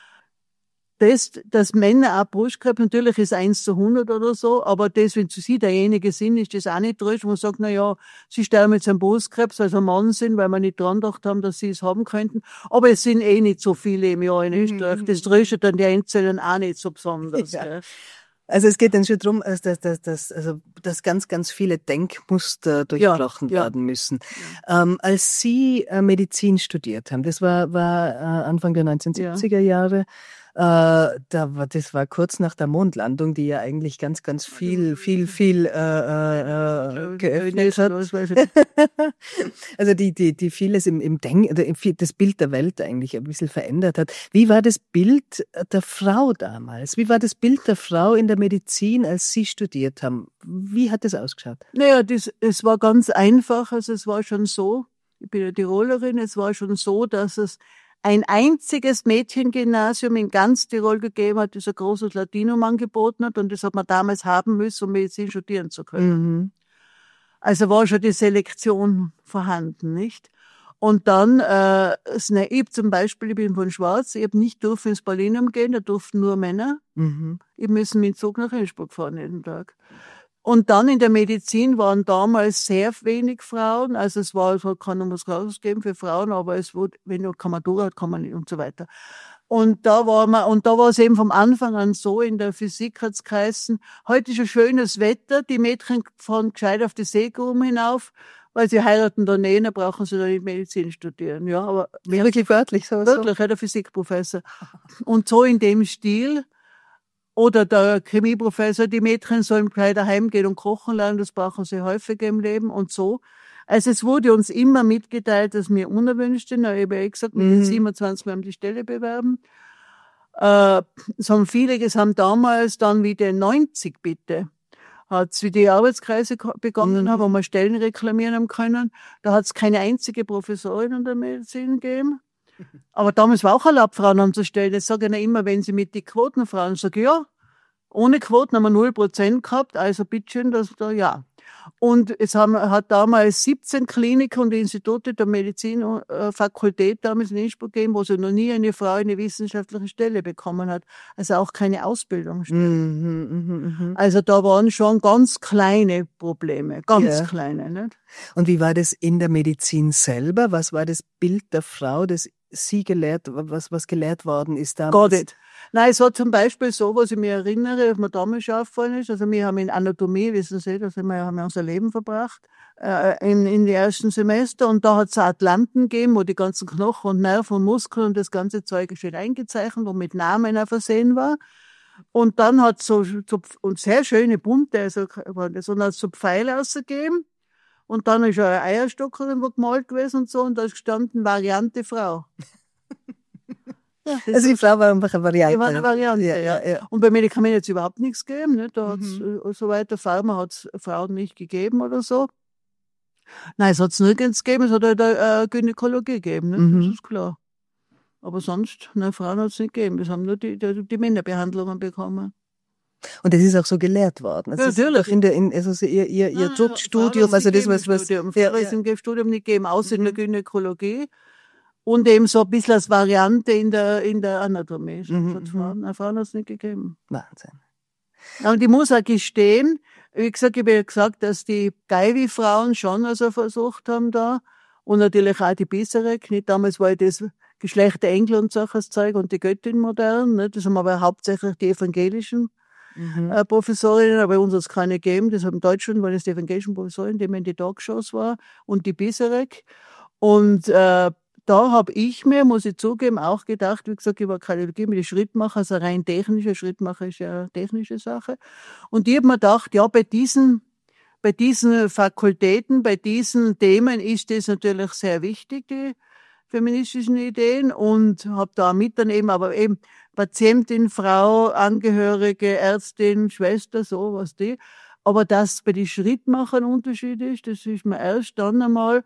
Das, dass Männer auch Brustkrebs, natürlich ist eins zu hundert oder so, aber das, wenn sie derjenige sind, ist das auch nicht tröst, wo man sagt, na ja, sie sterben jetzt an Brustkrebs, weil sie ein Mann sind, weil wir nicht dran gedacht haben, dass sie es haben könnten. Aber es sind eh nicht so viele im Jahr in Österreich. Mhm. Das tröstet dann die Einzelnen auch nicht so besonders. Ja. Gell? Also es geht dann schon darum, dass, dass, dass, also, dass ganz, ganz viele Denkmuster durchbrochen ja, werden ja. müssen. Ja. Ähm, als Sie äh, Medizin studiert haben, das war, war äh, Anfang der neunzehnhundertsiebziger ja. Jahre, Äh, da war, das war kurz nach der Mondlandung, die ja eigentlich ganz, ganz viel, viel, viel äh, äh, geöffnet hat. Also die, die, die vieles im, im Denk, das Bild der Welt eigentlich ein bisschen verändert hat. Wie war das Bild der Frau damals? Wie war das Bild der Frau in der Medizin, als Sie studiert haben? Wie hat das ausgeschaut? Naja, das, es war ganz einfach. Also es war schon so, ich bin ja Tirolerin, es war schon so, dass es ein einziges Mädchengymnasium in ganz Tirol gegeben hat, das ein großes Latinum angeboten hat und das hat man damals haben müssen, um Medizin studieren zu können. Mhm. Also war schon die Selektion vorhanden, nicht? Und dann, äh, ich zum Beispiel, ich bin von Schwarz, ich habe nicht dürfen ins Paulinum gehen, da durften nur Männer. Mhm. Ich müssen mit dem Zug nach Innsbruck fahren jeden Tag. Und dann in der Medizin waren damals sehr wenig Frauen, also es war, es hat keiner was rausgegeben für Frauen, aber es wurde, wenn du keine Matura hat, kann man nicht und so weiter. Und da war man, und da war es eben vom Anfang an so, in der Physik hat's geheißen, heute ist ein schönes Wetter, die Mädchen fahren gescheit auf die Seegruben hinauf, weil sie heiraten da nicht, dann brauchen sie da nicht Medizin studieren, ja, aber. Wirklich wörtlich, so. Wirklich, ja, der Physikprofessor. Und so in dem Stil. Oder der Chemieprofessor, die Mädchen sollen gleich daheim gehen und kochen lernen, das brauchen sie häufiger im Leben und so. Also es wurde uns immer mitgeteilt, dass wir unerwünscht sind. Ich habe ja gesagt, mit mhm. den siebenundzwanzig haben die Stelle bewerben. Äh, es haben viele, es haben damals dann wieder neunzig bitte, hat's wie die Arbeitskreise begonnen mhm. haben, wo wir Stellen reklamieren haben können. Da hat es keine einzige Professorin in der Medizin gegeben. Aber damals war auch erlaubt, Frauen anzustellen. Ich sage ja immer, wenn sie mit den Quotenfrauen sagen, ja, ohne Quoten haben wir null Prozent gehabt, also bitteschön, das da, ja. Und es haben, hat damals siebzehn Kliniken und Institute der Medizinfakultät damals in Innsbruck gegeben, wo sie noch nie eine Frau eine wissenschaftliche Stelle bekommen hat. Also auch keine Ausbildung. Mhm, mh, mh. Also da waren schon ganz kleine Probleme, ganz ja. kleine. Nicht? Und wie war das in der Medizin selber? Was war das Bild der Frau, das Sie gelehrt, was, was gelehrt worden ist damals? Got it. Nein, es war zum Beispiel so, was ich mir erinnere, was mir damals schon aufgefallen ist. Also wir haben in Anatomie, wissen Sie, da haben wir, haben wir unser Leben verbracht, äh, in, in den ersten Semester. Und da hat es Atlanten gegeben, wo die ganzen Knochen und Nerven und Muskeln und das ganze Zeug schön eingezeichnet, wo mit Namen auch versehen war. Und dann hat es so, so und sehr schöne bunte, also, und hat so Pfeile ausgegeben. Und dann ist eine Eierstockerin, wo gemalt gewesen und so, und da ist gestanden Variante Frau. Ja, also die Frau war einfach eine Variante. Die war eine Variante, ja. ja. ja. Und bei Medikamenten hat es überhaupt nichts gegeben. Ne? Da hat's, mhm. so weiter, Pharma hat es Frauen nicht gegeben oder so. Nein, es hat es nirgends gegeben, es hat halt eine Gynäkologie gegeben, ne? Mhm. Das ist klar. Aber sonst, ne, Frauen hat es nicht gegeben. Wir haben nur die, die, die Männerbehandlungen bekommen. Und das ist auch so gelehrt worden. Also ja, natürlich. In der, in, also ihr, ihr, ihr ah, Studium, also das, was, was, Studium. Ja, ja. Im Studium nicht gegeben, außer mhm. in der Gynäkologie. Und eben so ein bisschen als Variante in der, in der Anatomie. Mhm. Frauen, Frauen hat es nicht gegeben. Wahnsinn. Und ich muss auch gestehen, wie gesagt, ich habe ja gesagt, dass die Geiwi-Frauen schon also versucht haben da. Und natürlich auch die Bisserek. Nicht damals war das Geschlecht der Engel und solches Zeug und die Göttin modern. Nicht? Das haben aber hauptsächlich die evangelischen mhm. äh, Professorinnen, aber bei uns hat es keine gegeben. Das haben in Deutschland, weil es die evangelischen Professorinnen, die in die Talkshows war, und die Bisserek. Und äh, da habe ich mir, muss ich zugeben, auch gedacht, wie gesagt, ich war Kardiologie mit den Schrittmacher, also rein technische, Schrittmacher ist ja eine technische Sache. Und ich habe mir gedacht, ja, bei diesen, bei diesen Fakultäten, bei diesen Themen ist das natürlich sehr wichtig, die feministischen Ideen, und habe da mit dann eben, aber eben Patientin, Frau, Angehörige, Ärztin, Schwester, so was die. Aber dass bei den Schrittmachern ein Unterschied ist, das ist mir erst dann einmal,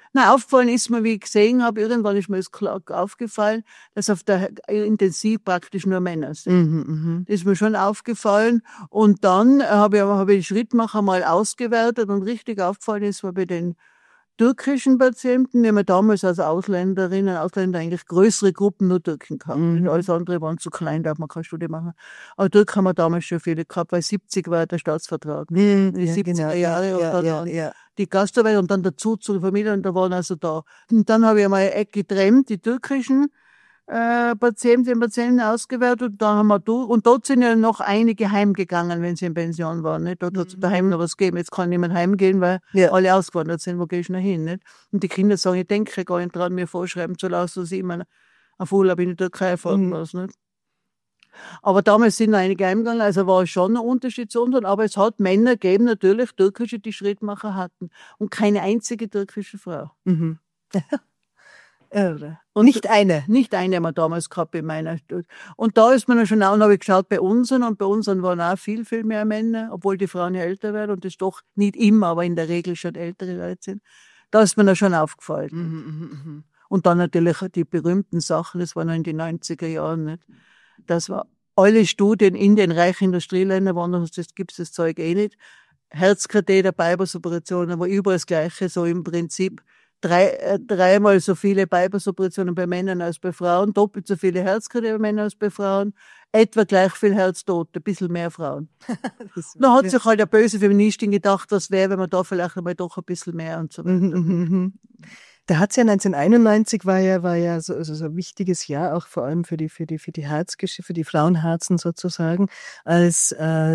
Na, aufgefallen ist mir, wie ich gesehen habe, irgendwann ist mir das klar aufgefallen, dass auf der Intensiv praktisch nur Männer sind. Mhm, Das ist mir schon aufgefallen. Und dann habe ich, habe ich die Schrittmacher mal ausgewertet und richtig aufgefallen ist mir bei den türkischen Patienten, die wir damals als Ausländerinnen, Ausländer eigentlich größere Gruppen nur Türken gehabt. Mhm. Alles andere waren zu klein, da hat man keine Studie machen. Aber Türken haben wir damals schon viele gehabt, weil siebzig war der Staatsvertrag. Mhm. Die Ja, siebziger genau. Jahre Ja, und ja, dann ja, ja. die Gastarbeit und dann dazu zu Familie und da waren also da. Und dann habe ich einmal getrennt, die türkischen äh, Patienten und Patienten ausgewertet und dann haben wir durch. Und dort sind ja noch einige heimgegangen, wenn sie in Pension waren. Nicht? Dort hat es daheim noch was gegeben. Jetzt kann niemand heimgehen, weil Ja. alle ausgewandert sind. Wo gehe ich noch hin? Nicht? Und die Kinder sagen, ich denke gar nicht dran, mir vorschreiben zu lassen, dass ich immer auf Urlaub in die Türkei fahren Mhm. muss. Nicht? Aber damals sind noch einige heimgegangen, also war schon ein Unterschied zu uns. Aber es hat Männer gegeben, natürlich türkische, die Schrittmacher hatten. Und keine einzige türkische Frau. Mhm. Irre. Und nicht eine. Nicht eine haben wir damals gehabt in meiner Stadt. Und da ist man dann schon auch, und habe ich geschaut bei unseren, und bei unseren waren auch viel, viel mehr Männer, obwohl die Frauen ja älter werden und das doch nicht immer, aber in der Regel schon ältere Leute sind. Da ist mir dann schon aufgefallen. Mhm, mhm, mhm. Und dann natürlich die berühmten Sachen, das war noch in den neunziger Jahren, nicht? Das war alle Studien in den reichen Industrieländern waren, das gibt's das Zeug eh nicht. Herzkatheter, Bypass-Operationen, aber überall das Gleiche, so im Prinzip. Drei, äh, dreimal so viele Bypass-Operationen bei Männern als bei Frauen, doppelt so viele Herzkatheter bei Männern als bei Frauen, etwa gleich viel Herztote, ein bisschen mehr Frauen. Das- Da hat sich halt eine böse Feministin gedacht, was wäre, wenn man da vielleicht einmal doch ein bisschen mehr und so weiter. Mhm, mhm, mhm. Da hat ja neunzehnhunderteinundneunzig war ja, war ja so, also so ein wichtiges Jahr, auch vor allem für die, für die, für die Herzgeschichte, für die Frauenherzen sozusagen, als äh,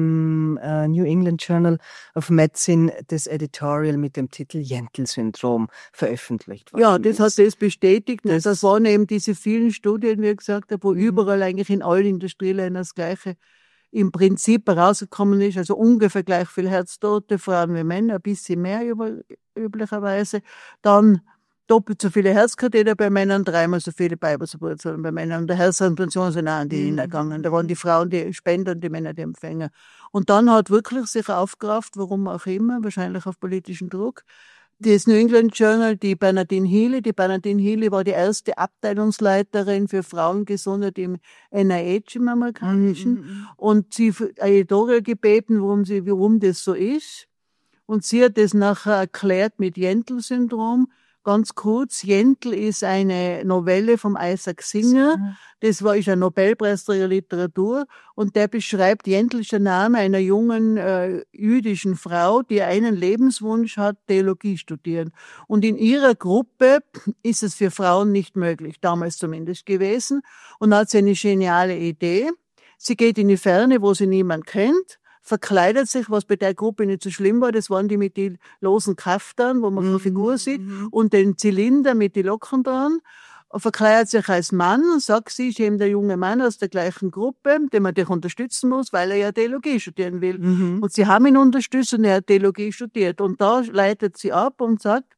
im äh, New England Journal of Medicine das Editorial mit dem Titel Jentl-Syndrom veröffentlicht worden Ja, das hat das bestätigt. Das- Das, das waren eben diese vielen Studien, wie ich gesagt habe, wo Mhm. überall eigentlich in allen Industrieländern das Gleiche im Prinzip herausgekommen ist. Also ungefähr gleich viel Herztote, Frauen wie Männer, ein bisschen mehr über, üblicherweise. Dann doppelt so viele Herzkatheter bei Männern, dreimal so viele Bypass-Operationen bei Männern. Und der Herztransplantation sind auch an die Mhm. hingegangen. Da waren die Frauen die Spender und die Männer die Empfänger. Und dann hat wirklich sich aufgerafft, warum auch immer, wahrscheinlich auf politischen Druck, das New England Journal, die Bernadine Healy. Die Bernadine Healy war die erste Abteilungsleiterin für Frauengesundheit im N I H, im amerikanischen. Mhm. Und sie hat ein Editorial gebeten, warum sie, warum das so ist. Und sie hat das nachher erklärt mit Jentl-Syndrom. Ganz kurz, Jentl ist eine Novelle vom Isaac Singer. Das war, ist ein Nobelpreisträger Literatur. Und der beschreibt, Jentl ist der Name einer jungen äh, jüdischen Frau, die einen Lebenswunsch hat, Theologie studieren. Und in ihrer Gruppe ist es für Frauen nicht möglich, damals zumindest gewesen. Und hat sie eine geniale Idee. Sie geht in die Ferne, wo sie niemand kennt, verkleidet sich, was bei der Gruppe nicht so schlimm war, das waren die mit den losen Kaftern, wo man keine Figur sieht, und den Zylinder mit den Locken dran, verkleidet sich als Mann und sagt, sie ist eben der junge Mann aus der gleichen Gruppe, den man dich unterstützen muss, weil er ja Theologie studieren will. Mhm. Und sie haben ihn unterstützt und er hat Theologie studiert. Und da leitet sie ab und sagt,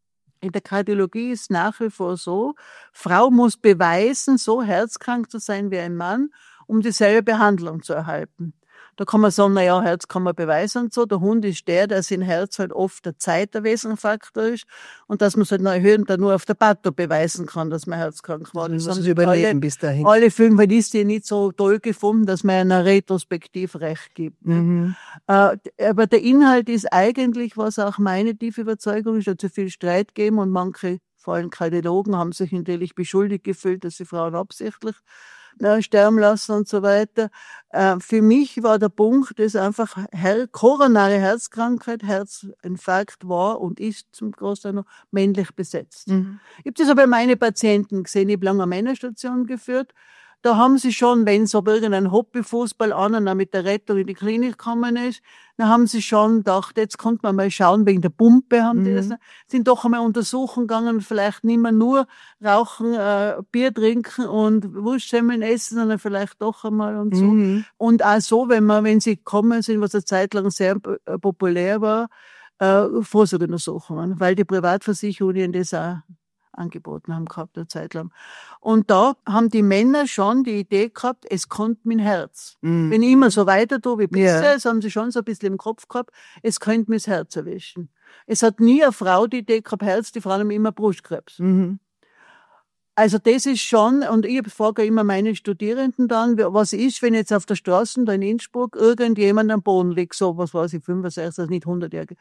in der Kardiologie ist nach wie vor so, Frau muss beweisen, so herzkrank zu sein wie ein Mann, um dieselbe Behandlung zu erhalten. Da kann man sagen, na ja, Herz kann man beweisen und so. Der Hund ist der, dass in Herz halt oft der Zeit der Wesensfaktor ist und dass man es halt noch erhöhen, dann nur auf der Pato beweisen kann, dass man herzkrank war. Das Das muss haben überleben alle, bis dahin. alle Filmvalisten nicht so toll gefunden, dass man einer retrospektiv recht gibt. Mhm. Äh, aber der Inhalt ist eigentlich, was auch meine tiefe Überzeugung ist, hat zu viel Streit gegeben und manche, vor allem Kardiologen, haben sich natürlich beschuldigt gefühlt, dass sie Frauen absichtlich äh, sterben lassen und so weiter. Äh, für mich war der Punkt, dass einfach Her- koronare Herzkrankheit, Herzinfarkt war und ist zum Großteil noch männlich besetzt. Mhm. Ich habe das aber bei meinen Patienten gesehen, ich habe lange eine Männerstation geführt. Da haben sie schon, wenn es aber irgendein Hobbyfußball an und mit der Rettung in die Klinik gekommen ist, dann haben sie schon gedacht, jetzt konnte man mal schauen, wegen der Pumpe haben die Mhm. das, sind doch einmal untersuchen gegangen und vielleicht nicht mehr nur rauchen, äh, Bier trinken und Wurstsemmeln essen, sondern vielleicht doch einmal und so. Mhm. Und auch so, wenn man, wenn sie gekommen sind, was eine Zeit lang sehr äh, populär war, äh, Vorsorgeuntersuchungen, weil die Privatversicherungen das auch angeboten haben gehabt, eine Zeit lang. Und da haben die Männer schon die Idee gehabt, es kommt mein Herz. Mhm. Wenn ich immer so weiter tue wie bisher, ja. Das haben sie schon so ein bisschen im Kopf gehabt, es könnte mir das Herz erwischen. Es hat nie eine Frau die Idee gehabt, Herz, die Frauen haben immer Brustkrebs. Mhm. Also das ist schon, und ich frage immer meine Studierenden dann, was ist, wenn jetzt auf der Straße da in Innsbruck irgendjemand am Boden liegt, so, was weiß ich, fünfundsechzig, also nicht hundertjährige,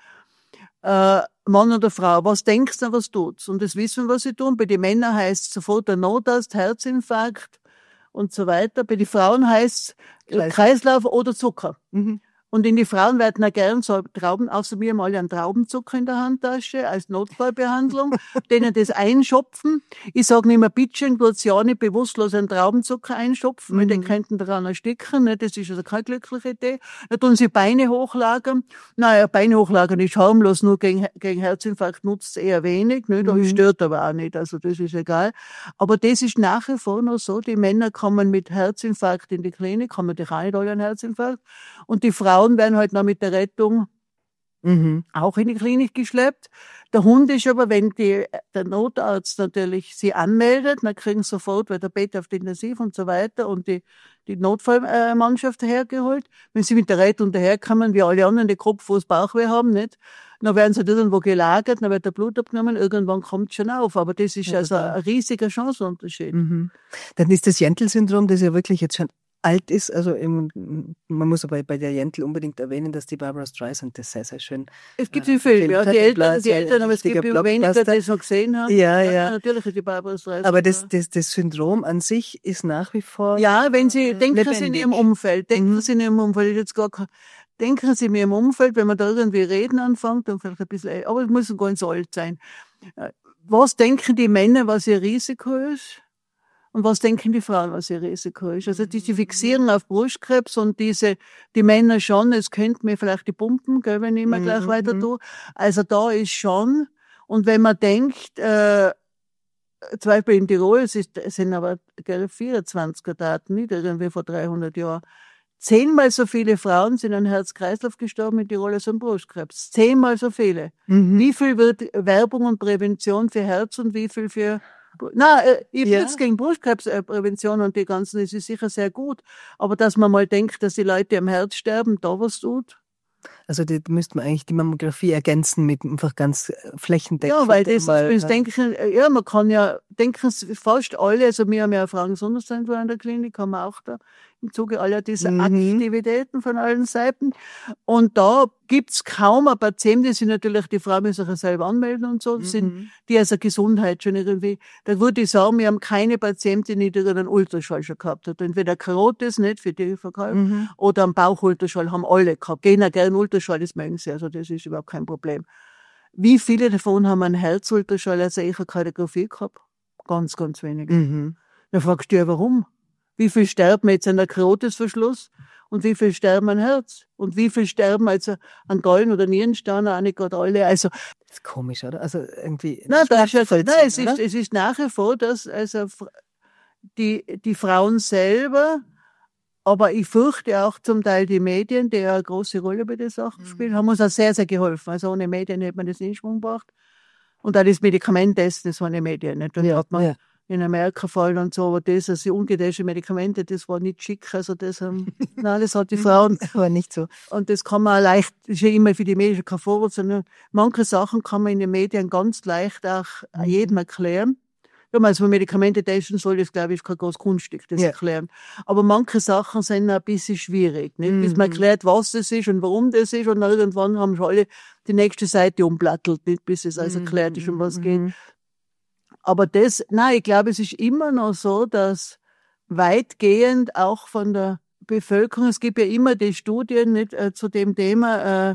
äh, Mann oder Frau, was denkst du, was tut's? Und das wissen wir, was sie tun. Bei den Männern heißt es sofort der Notarzt, Herzinfarkt und so weiter. Bei den Frauen heißt es Kreislauf oder Zucker. Mhm. Und in die Frauen werden auch gern so Trauben, außer mir mal einen Traubenzucker in der Handtasche als Notfallbehandlung, denen das einschopfen. Ich sage nicht mehr, bitteschön, tut's ja nicht bewusstlos einen Traubenzucker einschopfen, mhm. weil den könnten daran ersticken, ne? Das ist also keine glückliche Idee. Dann tun sie Beine hochlagern. Naja, Beine hochlagern ist harmlos, nur gegen, gegen Herzinfarkt nutzt es eher wenig, ne? Das mhm. stört aber auch nicht, also das ist egal. Aber das ist nach wie vor noch so, die Männer kommen mit Herzinfarkt in die Klinik, haben natürlich auch nicht alle einen Herzinfarkt, und die Frauen werden halt noch mit der Rettung mhm. auch in die Klinik geschleppt. Der Hund ist aber, wenn die, der Notarzt natürlich sie anmeldet, dann kriegen sie sofort, weil der Bett auf der Intensiv und so weiter und die, die Notfallmannschaft hergeholt. Wenn sie mit der Rettung daherkommen, wie alle anderen, die Kopf, Fuß, Bauchweh haben, nicht? Dann werden sie irgendwo gelagert, dann wird der Blut abgenommen, irgendwann kommt es schon auf. Aber das ist ja, also ein riesiger Chancenunterschied. Mhm. Dann ist das Jentl-Syndrom, das ja wirklich jetzt schon alt ist, also im, man muss aber bei der Jentl unbedingt erwähnen, dass die Barbara Streisand das sehr, sehr schön Es gibt äh, viele Filme, ja, die Eltern, die Eltern, aber es gibt weniger, die das noch gesehen haben. Ja, ja, ja. Natürlich ist die Barbara Streisand. Aber das, das, das Syndrom an sich ist nach wie vor Ja, wenn Sie, denken lebendig. Sie in Ihrem Umfeld, denken mhm. Sie in Ihrem Umfeld, jetzt gar kein, denken Sie in Ihrem Umfeld, wenn man da irgendwie reden anfängt, dann vielleicht ein bisschen, aber es muss gar nicht so alt sein. Was denken die Männer, was ihr Risiko ist? Und was denken die Frauen, was ihr Risiko ist? Also die, die fixieren auf Brustkrebs und diese, die Männer schon, es könnte mir vielleicht die Pumpen, gell, wenn ich immer gleich mhm. weiter tue. Also da ist schon, und wenn man denkt, äh, zum Beispiel in Tirol, es, ist, es sind aber gell, vierundzwanziger Daten, nicht irgendwie vor dreihundert Jahren, zehnmal so viele Frauen sind an Herz-Kreislauf gestorben in Tirol als an Brustkrebs. Zehnmal so viele. Mhm. Wie viel wird Werbung und Prävention für Herz und wie viel für Na, ich bin ja. jetzt gegen Brustkrebsprävention und die ganzen, das ist sicher sehr gut. Aber dass man mal denkt, dass die Leute am Herz sterben, da was tut. Also die müsste man eigentlich die Mammographie ergänzen mit einfach ganz flächendeckend. Ja, weil das, mal, das denken, ja, man kann ja, denken fast alle, also wir haben ja Fragen Sonderzentrum an der Klinik, haben wir auch da im Zuge aller dieser mhm. Aktivitäten von allen Seiten. Und da gibt's kaum eine Patienten, die sind natürlich, die Frau müssen sich ja selber anmelden und so, mhm. sind, die also Gesundheit schon irgendwie, da würde ich sagen, wir haben keine Patientin, die einen Ultraschall schon gehabt hat. Entweder Karotis, nicht, für die Verkauf, mhm. oder einen Bauchultraschall haben alle gehabt. Gehen ja gerne Ultraschall, das mögen sie, also das ist überhaupt kein Problem. Wie viele davon haben einen Herzultraschall, also ich eine Kardiografie gehabt? Ganz, ganz wenige. Mhm. Dann fragst du ja, warum? Wie viel sterben jetzt an der Karotisverschluss und wie viel sterben an Herz? Und wie viel sterben also an Gallen- oder Nierensteine, auch nicht gerade alle. Also, das ist komisch, oder? Also irgendwie. Nein, das ist, nein es, ist, es ist nach wie vor, dass also die, die Frauen selber, aber ich fürchte auch zum Teil die Medien, die ja eine große Rolle bei den Sachen spielen, haben uns auch sehr, sehr geholfen. Also ohne Medien hätte man das nicht in Schwung gebracht. Und auch das Medikamentessen, das waren die Medien nicht. Und ja, hat man ja. in Amerika fallen und so, aber das, also die ungetesteten Medikamente, das war nicht schick, also das haben, nein, das hat die Frauen. Aber nicht so. Und das kann man auch leicht, das ist ja immer für die Medien kein Vorwurf, sondern manche Sachen kann man in den Medien ganz leicht auch mhm. jedem erklären. Ja, also wenn Medikamente testen soll, das glaube ich kein großes Kunststück, das ja. erklären. Aber manche Sachen sind ein bisschen schwierig, nicht? Mhm. Bis man erklärt, was das ist und warum das ist, und dann irgendwann haben schon alle die nächste Seite umplattelt, nicht? Bis es also erklärt ist, um was es geht. Aber das, nein, ich glaube, es ist immer noch so, dass weitgehend auch von der Bevölkerung, es gibt ja immer die Studien nicht, äh, zu dem Thema, äh,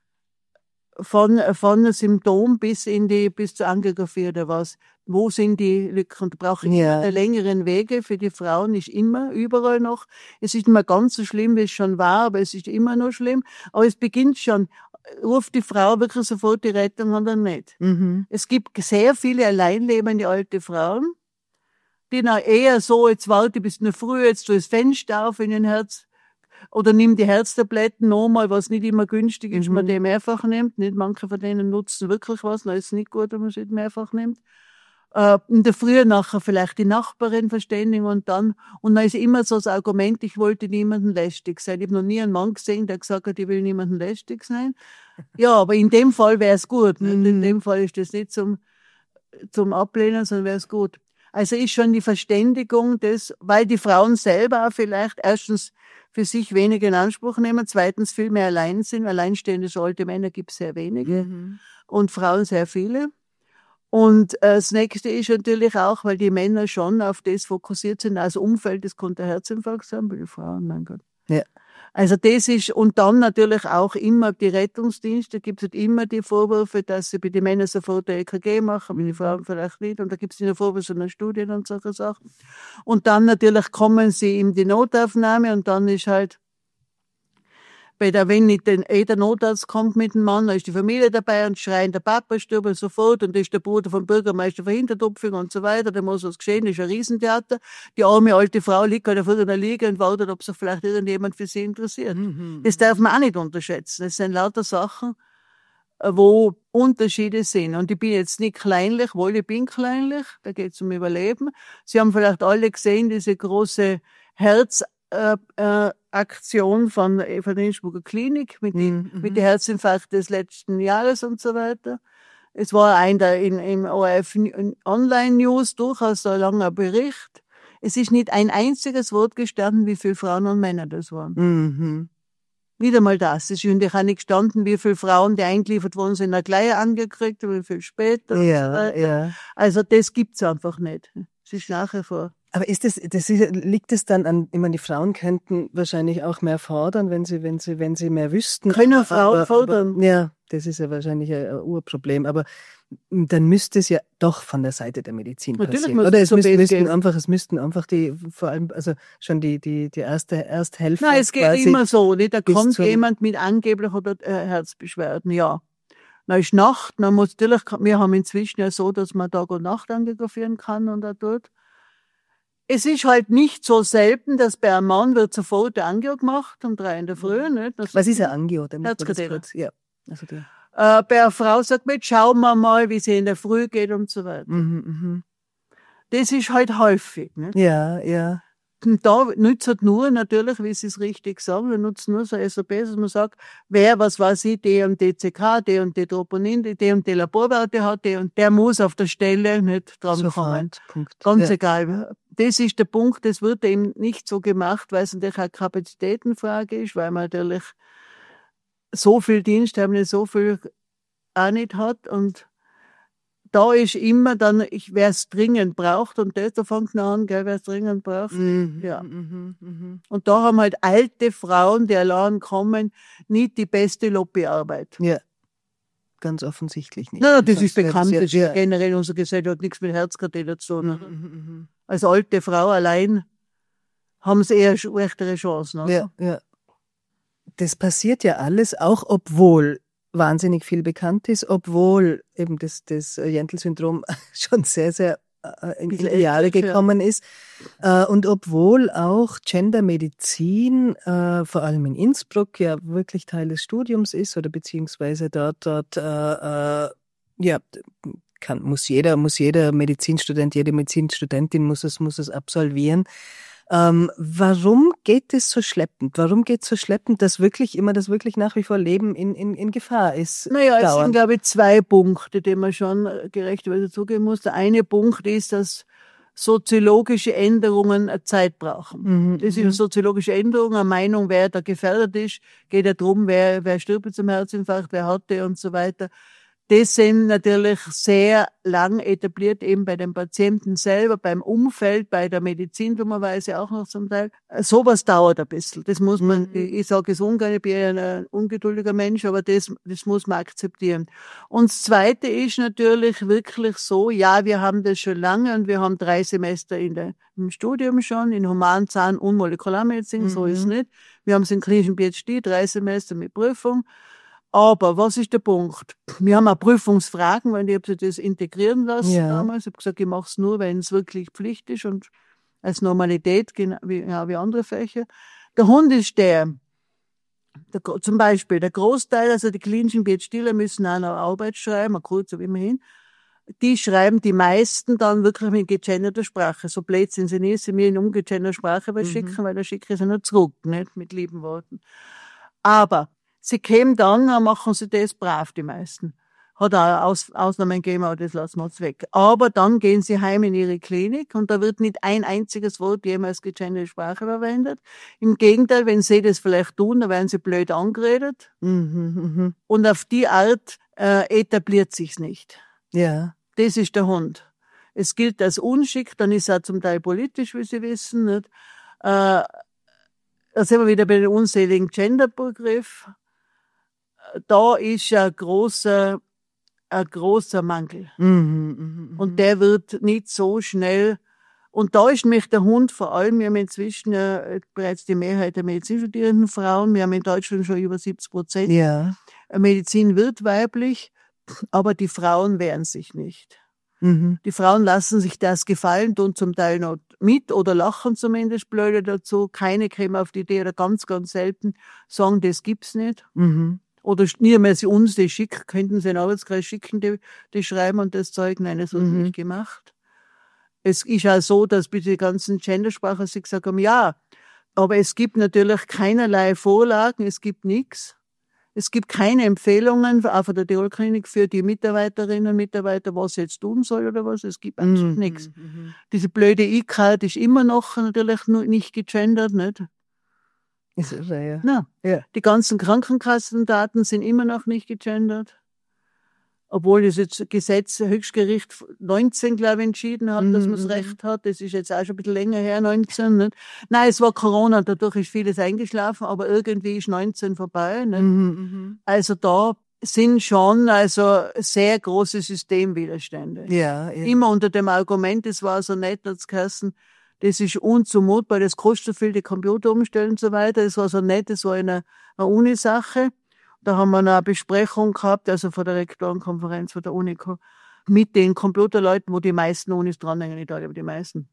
von, von Symptom bis in die, bis zur Angiografie oder was. Wo sind die Lücken? Und brauche ich ja. längeren Wege für die Frauen, ist immer überall noch. Es ist nicht mehr ganz so schlimm, wie es schon war, aber es ist immer noch schlimm. Aber es beginnt schon. Ruft die Frau wirklich sofort die Rettung oder nicht? Mhm. Es gibt sehr viele alleinlebende alte Frauen, die noch eher so, jetzt warte bis noch früh, jetzt tu das Fenster auf in den Herz, oder nimm die Herztabletten nochmal, was nicht immer günstig ist, mhm. man die mehrfach nimmt. Nicht manche von denen nutzen wirklich was, dann ist es nicht gut, wenn man sie mehrfach nimmt. Äh, in der Früh nachher vielleicht die Nachbarin verständigen und dann, und dann ist immer so das Argument, ich wollte niemanden lästig sein. Ich habe noch nie einen Mann gesehen, der gesagt hat, ich will niemanden lästig sein. Ja, aber in dem Fall wäre es gut. Nicht? In dem Fall ist das nicht zum, zum Ablehnen, sondern wäre es gut. Also ist schon die Verständigung des, weil die Frauen selber auch vielleicht erstens für sich weniger in Anspruch nehmen, zweitens viel mehr allein sind. Alleinstehende alte Männer gibt es sehr wenige mhm. und Frauen sehr viele. Und äh, das Nächste ist natürlich auch, weil die Männer schon auf das fokussiert sind, als Umfeld, das konnte Herzinfarkt sein, bei den Frauen, mein Gott. Ja. Also das ist, und dann natürlich auch immer die Rettungsdienste, gibt es halt immer die Vorwürfe, dass sie bei den Männern sofort der E K G machen, bei den Frauen vielleicht nicht, und da gibt es die Vorwürfe in den Studien und solche Sachen. Und dann natürlich kommen sie in die Notaufnahme und dann ist halt, bei der, wenn nicht den, eh der Notarzt kommt mit dem Mann, dann ist die Familie dabei und schreien, der Papa stirbt und sofort und das ist der Bruder vom Bürgermeister verhindert Opfung und so weiter, da muss was geschehen, das ist ein Riesentheater. Die arme alte Frau liegt halt auf irgendeiner Liege und wartet, ob sich vielleicht irgendjemand für sie interessiert. Mhm. Das darf man auch nicht unterschätzen. Das sind lauter Sachen, wo Unterschiede sind. Und ich bin jetzt nicht kleinlich, wohl ich bin kleinlich, da geht es um Überleben. Sie haben vielleicht alle gesehen, diese große Herz Äh, äh, Aktion von, von der Innsbrucker Klinik mit, mhm. mit dem Herzinfarkt des letzten Jahres und so weiter. Es war ein der in, im O R F Online-News durchaus ein langer Bericht. Es ist nicht ein einziges Wort gestanden, wie viele Frauen und Männer das waren. Mhm. Nicht einmal das. Es ist auch nicht gestanden, wie viele Frauen, die eingeliefert worden sind, gleich angekriegt, wie viel später. Ja, so ja. Also das gibt's einfach nicht. Es ist nachher vor. Aber ist das, das ist, liegt es dann an, ich meine, die Frauen könnten wahrscheinlich auch mehr fordern, wenn sie, wenn sie, wenn sie mehr wüssten. Können Frauen fordern? Aber, ja, das ist ja wahrscheinlich ein, ein Urproblem. Aber dann müsste es ja doch von der Seite der Medizin Natürlich passieren. Oder es so müssten, müssten gehen. einfach, es müssten einfach die, vor allem, also schon die, die, die erste, Ersthelfer. Nein, es geht immer so, nicht? Da kommt jemand mit angeblich oder äh, Herzbeschwerden, ja. Dann ist Nacht, dann muss natürlich, wir haben inzwischen ja so, dass man Tag und Nacht angegrafieren kann und da dort. Es ist halt nicht so selten, dass bei einem Mann wird sofort der Angio gemacht, um drei in der Früh, nicht? Das Was ist ein Angio? Herzkatheter. Ja. Also der. Äh, bei einer Frau sagt man, schauen wir mal, wie sie in der Früh geht und so weiter. Mhm, mhm. Das ist halt häufig, nicht? Ja, ja. Und da nützt halt nur, natürlich, wie Sie es richtig sagen, wir nutzen nur so S O Ps, dass man sagt, wer, was weiß ich, D und D C K, D und D Troponin, D und D Laborwerte hat, der und der muss auf der Stelle nicht drankommen. Punkt. Ganz ja. egal. Das ist der Punkt, das wird eben nicht so gemacht, weil es natürlich eine Kapazitätenfrage ist, weil man natürlich so viel Dienst haben, nicht so viel auch nicht hat und da ist immer dann, ich, wer es dringend braucht, und das, da fängt man an, gell, wer es dringend braucht. Mhm, ja. Mhm, mhm. Und da haben halt alte Frauen, die allein kommen, nicht die beste Lobbyarbeit. Ja, ganz offensichtlich nicht. Nein, das ist bekannt, ja, das ja. ist generell unsere Gesellschaft, hat nichts mit Herzkatheter zu tun. Mhm, mhm. Als alte Frau allein haben sie eher schlechtere Chancen. Oder? Ja, ja. Das passiert ja alles, auch obwohl wahnsinnig viel bekannt ist, obwohl eben das, das Jentl-Syndrom schon sehr, sehr äh, in die Jahre gekommen ist. Äh, und obwohl auch Gendermedizin, äh, vor allem in Innsbruck, ja wirklich Teil des Studiums ist oder beziehungsweise dort, dort äh, äh, ja, kann, muss jeder, muss jeder Medizinstudent, jede Medizinstudentin muss es, muss es absolvieren. Ähm, warum geht es so schleppend? Warum geht es so schleppend, dass wirklich immer, dass wirklich nach wie vor Leben in, in, in Gefahr ist? Naja, es dauernd? sind, glaube ich, zwei Punkte, die man schon gerechterweise zugeben muss. Der eine Punkt ist, dass soziologische Änderungen Zeit brauchen. Mhm, das ist eine soziologische Änderung, eine Meinung, wer da gefährdet ist, geht ja darum, wer, wer stirbt zum Herzinfarkt, wer hatte und so weiter. Das sind natürlich sehr lang etabliert, eben bei den Patienten selber, beim Umfeld, bei der Medizin dummerweise auch noch zum Teil. Sowas dauert ein bisschen. Das muss man, mhm. ich, ich sage es ungern, ich bin ein ungeduldiger Mensch, aber das, das muss man akzeptieren. Und das Zweite ist natürlich wirklich so, ja, wir haben das schon lange und wir haben drei Semester in der, im Studium schon, in Humanzahn- und Molekularmedizin, mhm. so ist es nicht. Wir haben es in klinischen P H D, drei Semester mit Prüfung. Aber was ist der Punkt? Wir haben auch Prüfungsfragen, weil ich habe das integrieren lassen ja. damals. Ich habe gesagt, ich mache es nur, wenn es wirklich Pflicht ist und als Normalität, genau wie, ja, wie andere Fächer. Der Hund ist der, der, zum Beispiel der Großteil, also die klinischen PhDler müssen auch noch Arbeit schreiben, kurz, aber immerhin. die schreiben die meisten dann wirklich mit gegenderter Sprache. So blöd sind sie nicht, sie mir in ungegenderter Sprache was mhm. schicken, weil da schicke ich sie noch zurück, nicht mit lieben Worten. Aber sie kämen dann, dann machen sie das brav, die meisten. Hat auch Aus, Ausnahmen gegeben, aber das lassen wir uns weg. Aber dann gehen sie heim in ihre Klinik und da wird nicht ein einziges Wort jemals gegenderte Sprache verwendet. Im Gegenteil, wenn sie das vielleicht tun, dann werden sie blöd angeredet. Mhm, mh. Und auf die Art äh, etabliert sich's nicht. Ja. Das ist der Hund. Es gilt als Unschick, dann ist er zum Teil politisch, wie Sie wissen. Nicht? Äh, da sind wir wieder bei dem unseligen Genderbegriff. Da ist ein großer ein großer Mangel. Mhm, mh, und der wird nicht so schnell, und da ist nämlich der Hund vor allem, wir haben inzwischen ja bereits die Mehrheit der Medizin studierenden Frauen, wir haben in Deutschland schon über siebzig Prozent. Ja. Medizin wird weiblich, aber die Frauen wehren sich nicht. Mhm. Die Frauen lassen sich das gefallen, tun zum Teil noch mit oder lachen zumindest blöde dazu, keine kämen auf die Idee oder ganz, ganz selten sagen, das gibt's nicht. Mhm. Oder nie mehr sie uns die schicken, könnten sie einen Arbeitskreis schicken, die, die schreiben und das Zeug. Nein, das wird Mhm. nicht gemacht. Es ist auch so, dass bei den ganzen Gendersprachen sie gesagt haben, ja, aber es gibt natürlich keinerlei Vorlagen, es gibt nichts. Es gibt keine Empfehlungen, auch von der Tirol-Klinik für die Mitarbeiterinnen und Mitarbeiter, was sie jetzt tun soll oder was. Es gibt einfach Mhm. nichts. Mhm. Diese blöde E-Card ist immer noch natürlich nur nicht gegendert, nicht? Ist irre, ja. Na, Ja. die ganzen Krankenkassendaten sind immer noch nicht gegendert. Obwohl das jetzt Gesetz, Höchstgericht neunzehn, glaube ich, entschieden hat, Mhm, dass man das mhm. Recht hat. Das ist jetzt auch schon ein bisschen länger her, neunzehn. Nicht? Nein, es war Corona, dadurch ist vieles eingeschlafen, aber irgendwie ist neunzehn vorbei. Nicht? Mhm, mhm. Also da sind schon also sehr große Systemwiderstände. Ja, ja. Immer unter dem Argument, das war so nett, als geheißen, das ist unzumutbar, das kostet so viel, die Computer umstellen und so weiter. Das war so nett, das war eine, eine Unisache. Da haben wir eine Besprechung gehabt, also von der Rektorenkonferenz von der Unico, mit den Computerleuten, wo die meisten Unis dranhängen, nicht alle, aber die meisten.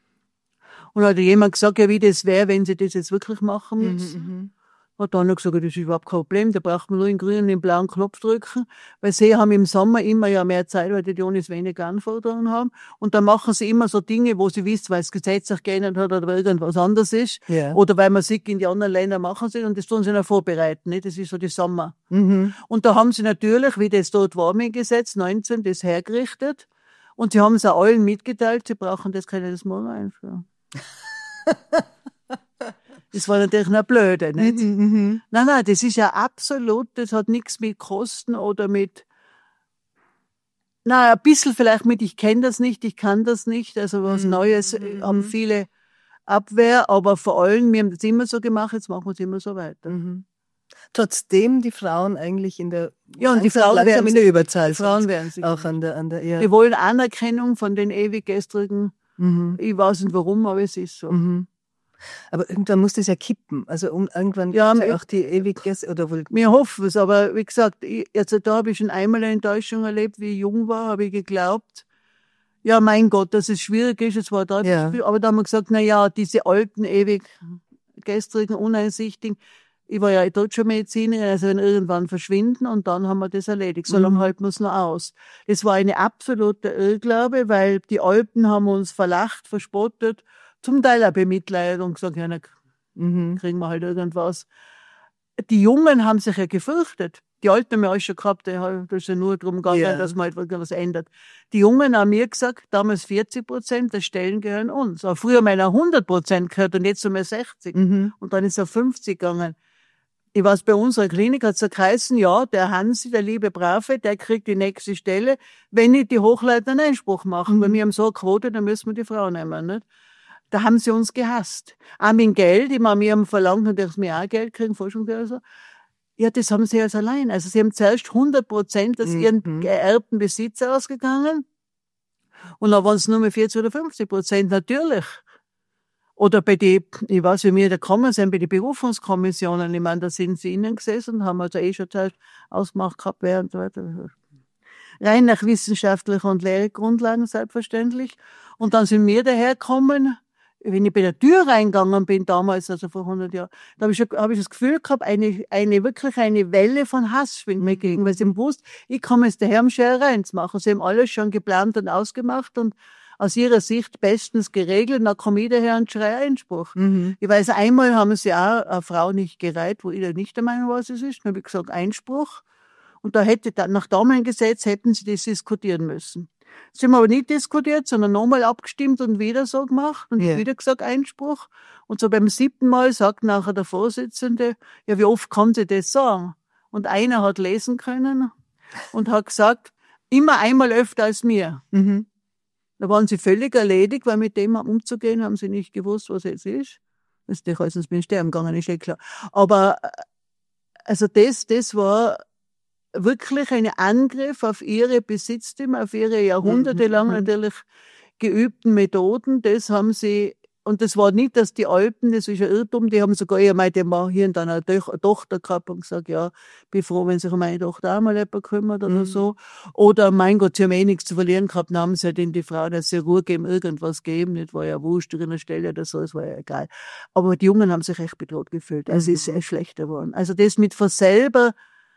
Und da hat jemand gesagt, ja, wie das wäre, wenn sie das jetzt wirklich machen Mhm, müssen. mhm. Hat dann gesagt, das ist überhaupt kein Problem, da braucht man nur den grünen und den blauen Knopf drücken, weil sie haben im Sommer immer ja mehr Zeit, weil die Unis weniger Anforderungen haben. Und dann machen sie immer so Dinge, wo sie wissen, weil das Gesetz sich geändert hat oder weil irgendwas anders ist. Ja. Oder weil man sieht, in die anderen Länder machen sie und das tun sie dann vorbereiten. Nicht? Das ist so die Sommer. Mhm. Und da haben sie natürlich, wie das dort war mit Gesetz neunzehn, das hergerichtet. Und sie haben es auch allen mitgeteilt, sie brauchen das, können das morgen einführen. Das war natürlich noch blöde, nicht? Mhm, mhm. Nein, nein, das ist ja absolut, das hat nichts mit Kosten oder mit, na, ein bisschen vielleicht mit, ich kenne das nicht, ich kann das nicht, also was Mhm, Neues äh, mhm. haben viele Abwehr, aber vor allem, wir haben das immer so gemacht, jetzt machen wir es immer so weiter. Mhm. Trotzdem die Frauen eigentlich in der Ja, und die langsam- Frauen langsam werden in der sich- Überzahl Die Frauen sind. werden sich. Auch an der an der ja. Die wollen Anerkennung von den ewig gestrigen, Mhm. ich weiß nicht warum, aber es ist so. Mhm. Aber irgendwann muss das ja kippen. Also um, irgendwann Ja, gibt's ja mir- auch die ewige oder wohl. Wir hoffen es, aber wie gesagt, ich, also da habe ich schon einmal eine Enttäuschung erlebt, wie ich jung war, habe ich geglaubt, ja mein Gott, dass es schwierig ist, es war da, Ja. aber da haben wir gesagt, na ja, diese alten, ewig gestrigen, uneinsichtigen, ich war ja deutsche Medizinerin, also wenn irgendwann verschwinden und dann haben wir das erledigt. So lange Mhm. halten wir es noch aus. Das war eine absolute Irrglaube, weil die Alten haben uns verlacht, verspottet, zum Teil auch bemitleidet und gesagt, ja, na, Mhm. kriegen wir halt irgendwas. Die Jungen haben sich ja gefürchtet. Die Alten haben ja alles schon gehabt, da ist ja nur darum gegangen, Ja. dass man halt was ändert. Die Jungen haben mir gesagt, damals vierzig Prozent der Stellen gehören uns. Aber früher haben wir hundert Prozent gehört und jetzt sind wir sechzig. Mhm. Und dann ist er fünfzig gegangen. Ich weiß, bei unserer Klinik hat es ja geheißen, ja, der Hansi, der liebe Brave, der kriegt die nächste Stelle, wenn nicht die Hochleiter einen Einspruch machen. Mhm. Weil wir haben so eine Quote, dann müssen wir die Frau nehmen, nicht? Da haben sie uns gehasst. Auch mit Geld, ich meine, wir haben verlangt, dass wir auch Geld kriegen, Forschung oder so. Ja, das haben sie als allein. Also sie haben zuerst hundert Prozent aus Mhm. ihren geerbten Besitz ausgegangen. Und dann waren es nur mehr vierzig oder fünfzig Prozent, natürlich. Oder bei die, ich weiß, wie wir da gekommen sind, bei den Berufungskommissionen, ich meine, da sind sie innen gesessen und haben also eh schon zuerst ausgemacht gehabt, wer und so weiter. Rein nach wissenschaftlicher und Lehrgrundlagen, selbstverständlich. Und dann sind wir dahergekommen, wenn ich bei der Tür reingegangen bin, damals, also vor hundert Jahren, da habe ich, schon, hab ich das Gefühl gehabt, eine, eine, wirklich eine Welle von Hass schwingt mir gegen, weil sie haben gewusst, ich komme jetzt daher, um Scherereien zu machen. Sie haben alles schon geplant und ausgemacht und aus ihrer Sicht bestens geregelt. Dann komme ich daher und schreie Einspruch. Mhm. Ich weiß, einmal haben sie auch eine Frau nicht gereiht, wo ich da nicht der Meinung war, was es ist. Dann habe ich gesagt, Einspruch. Und da hätte, nach damaligen Gesetz hätten sie das diskutieren müssen. Das haben wir aber nicht diskutiert, sondern nochmal abgestimmt und wieder so gemacht und yeah. wieder gesagt Einspruch. Und so beim siebten Mal sagt nachher der Vorsitzende, ja, wie oft kann sie das sagen? Und einer hat lesen können und hat gesagt, immer einmal öfter als mir. Mhm. Da waren sie völlig erledigt, weil mit dem umzugehen, haben sie nicht gewusst, was jetzt ist. Das ist also, ich bin sterben gegangen, ist eh klar. Aber, also das, das war wirklich ein Angriff auf ihre Besitztümer, auf ihre jahrhundertelang natürlich geübten Methoden. Das haben sie, und das war nicht, dass die Alpen, das ist ein Irrtum, die haben sogar eher mal, die haben hier und dann eine Tochter gehabt und gesagt, ja, bin froh, wenn sich um meine Tochter auch mal jemand kümmert oder mhm. so. Oder, mein Gott, sie haben eh nichts zu verlieren gehabt, dann haben sie halt in die Frau, dass sie Ruhe geben, irgendwas geben, nicht, war ja wurscht an der Stelle oder so, es war ja egal. Aber die Jungen haben sich echt bedroht gefühlt. Also, mhm. es ist sehr schlechter geworden. Also, das mit von selber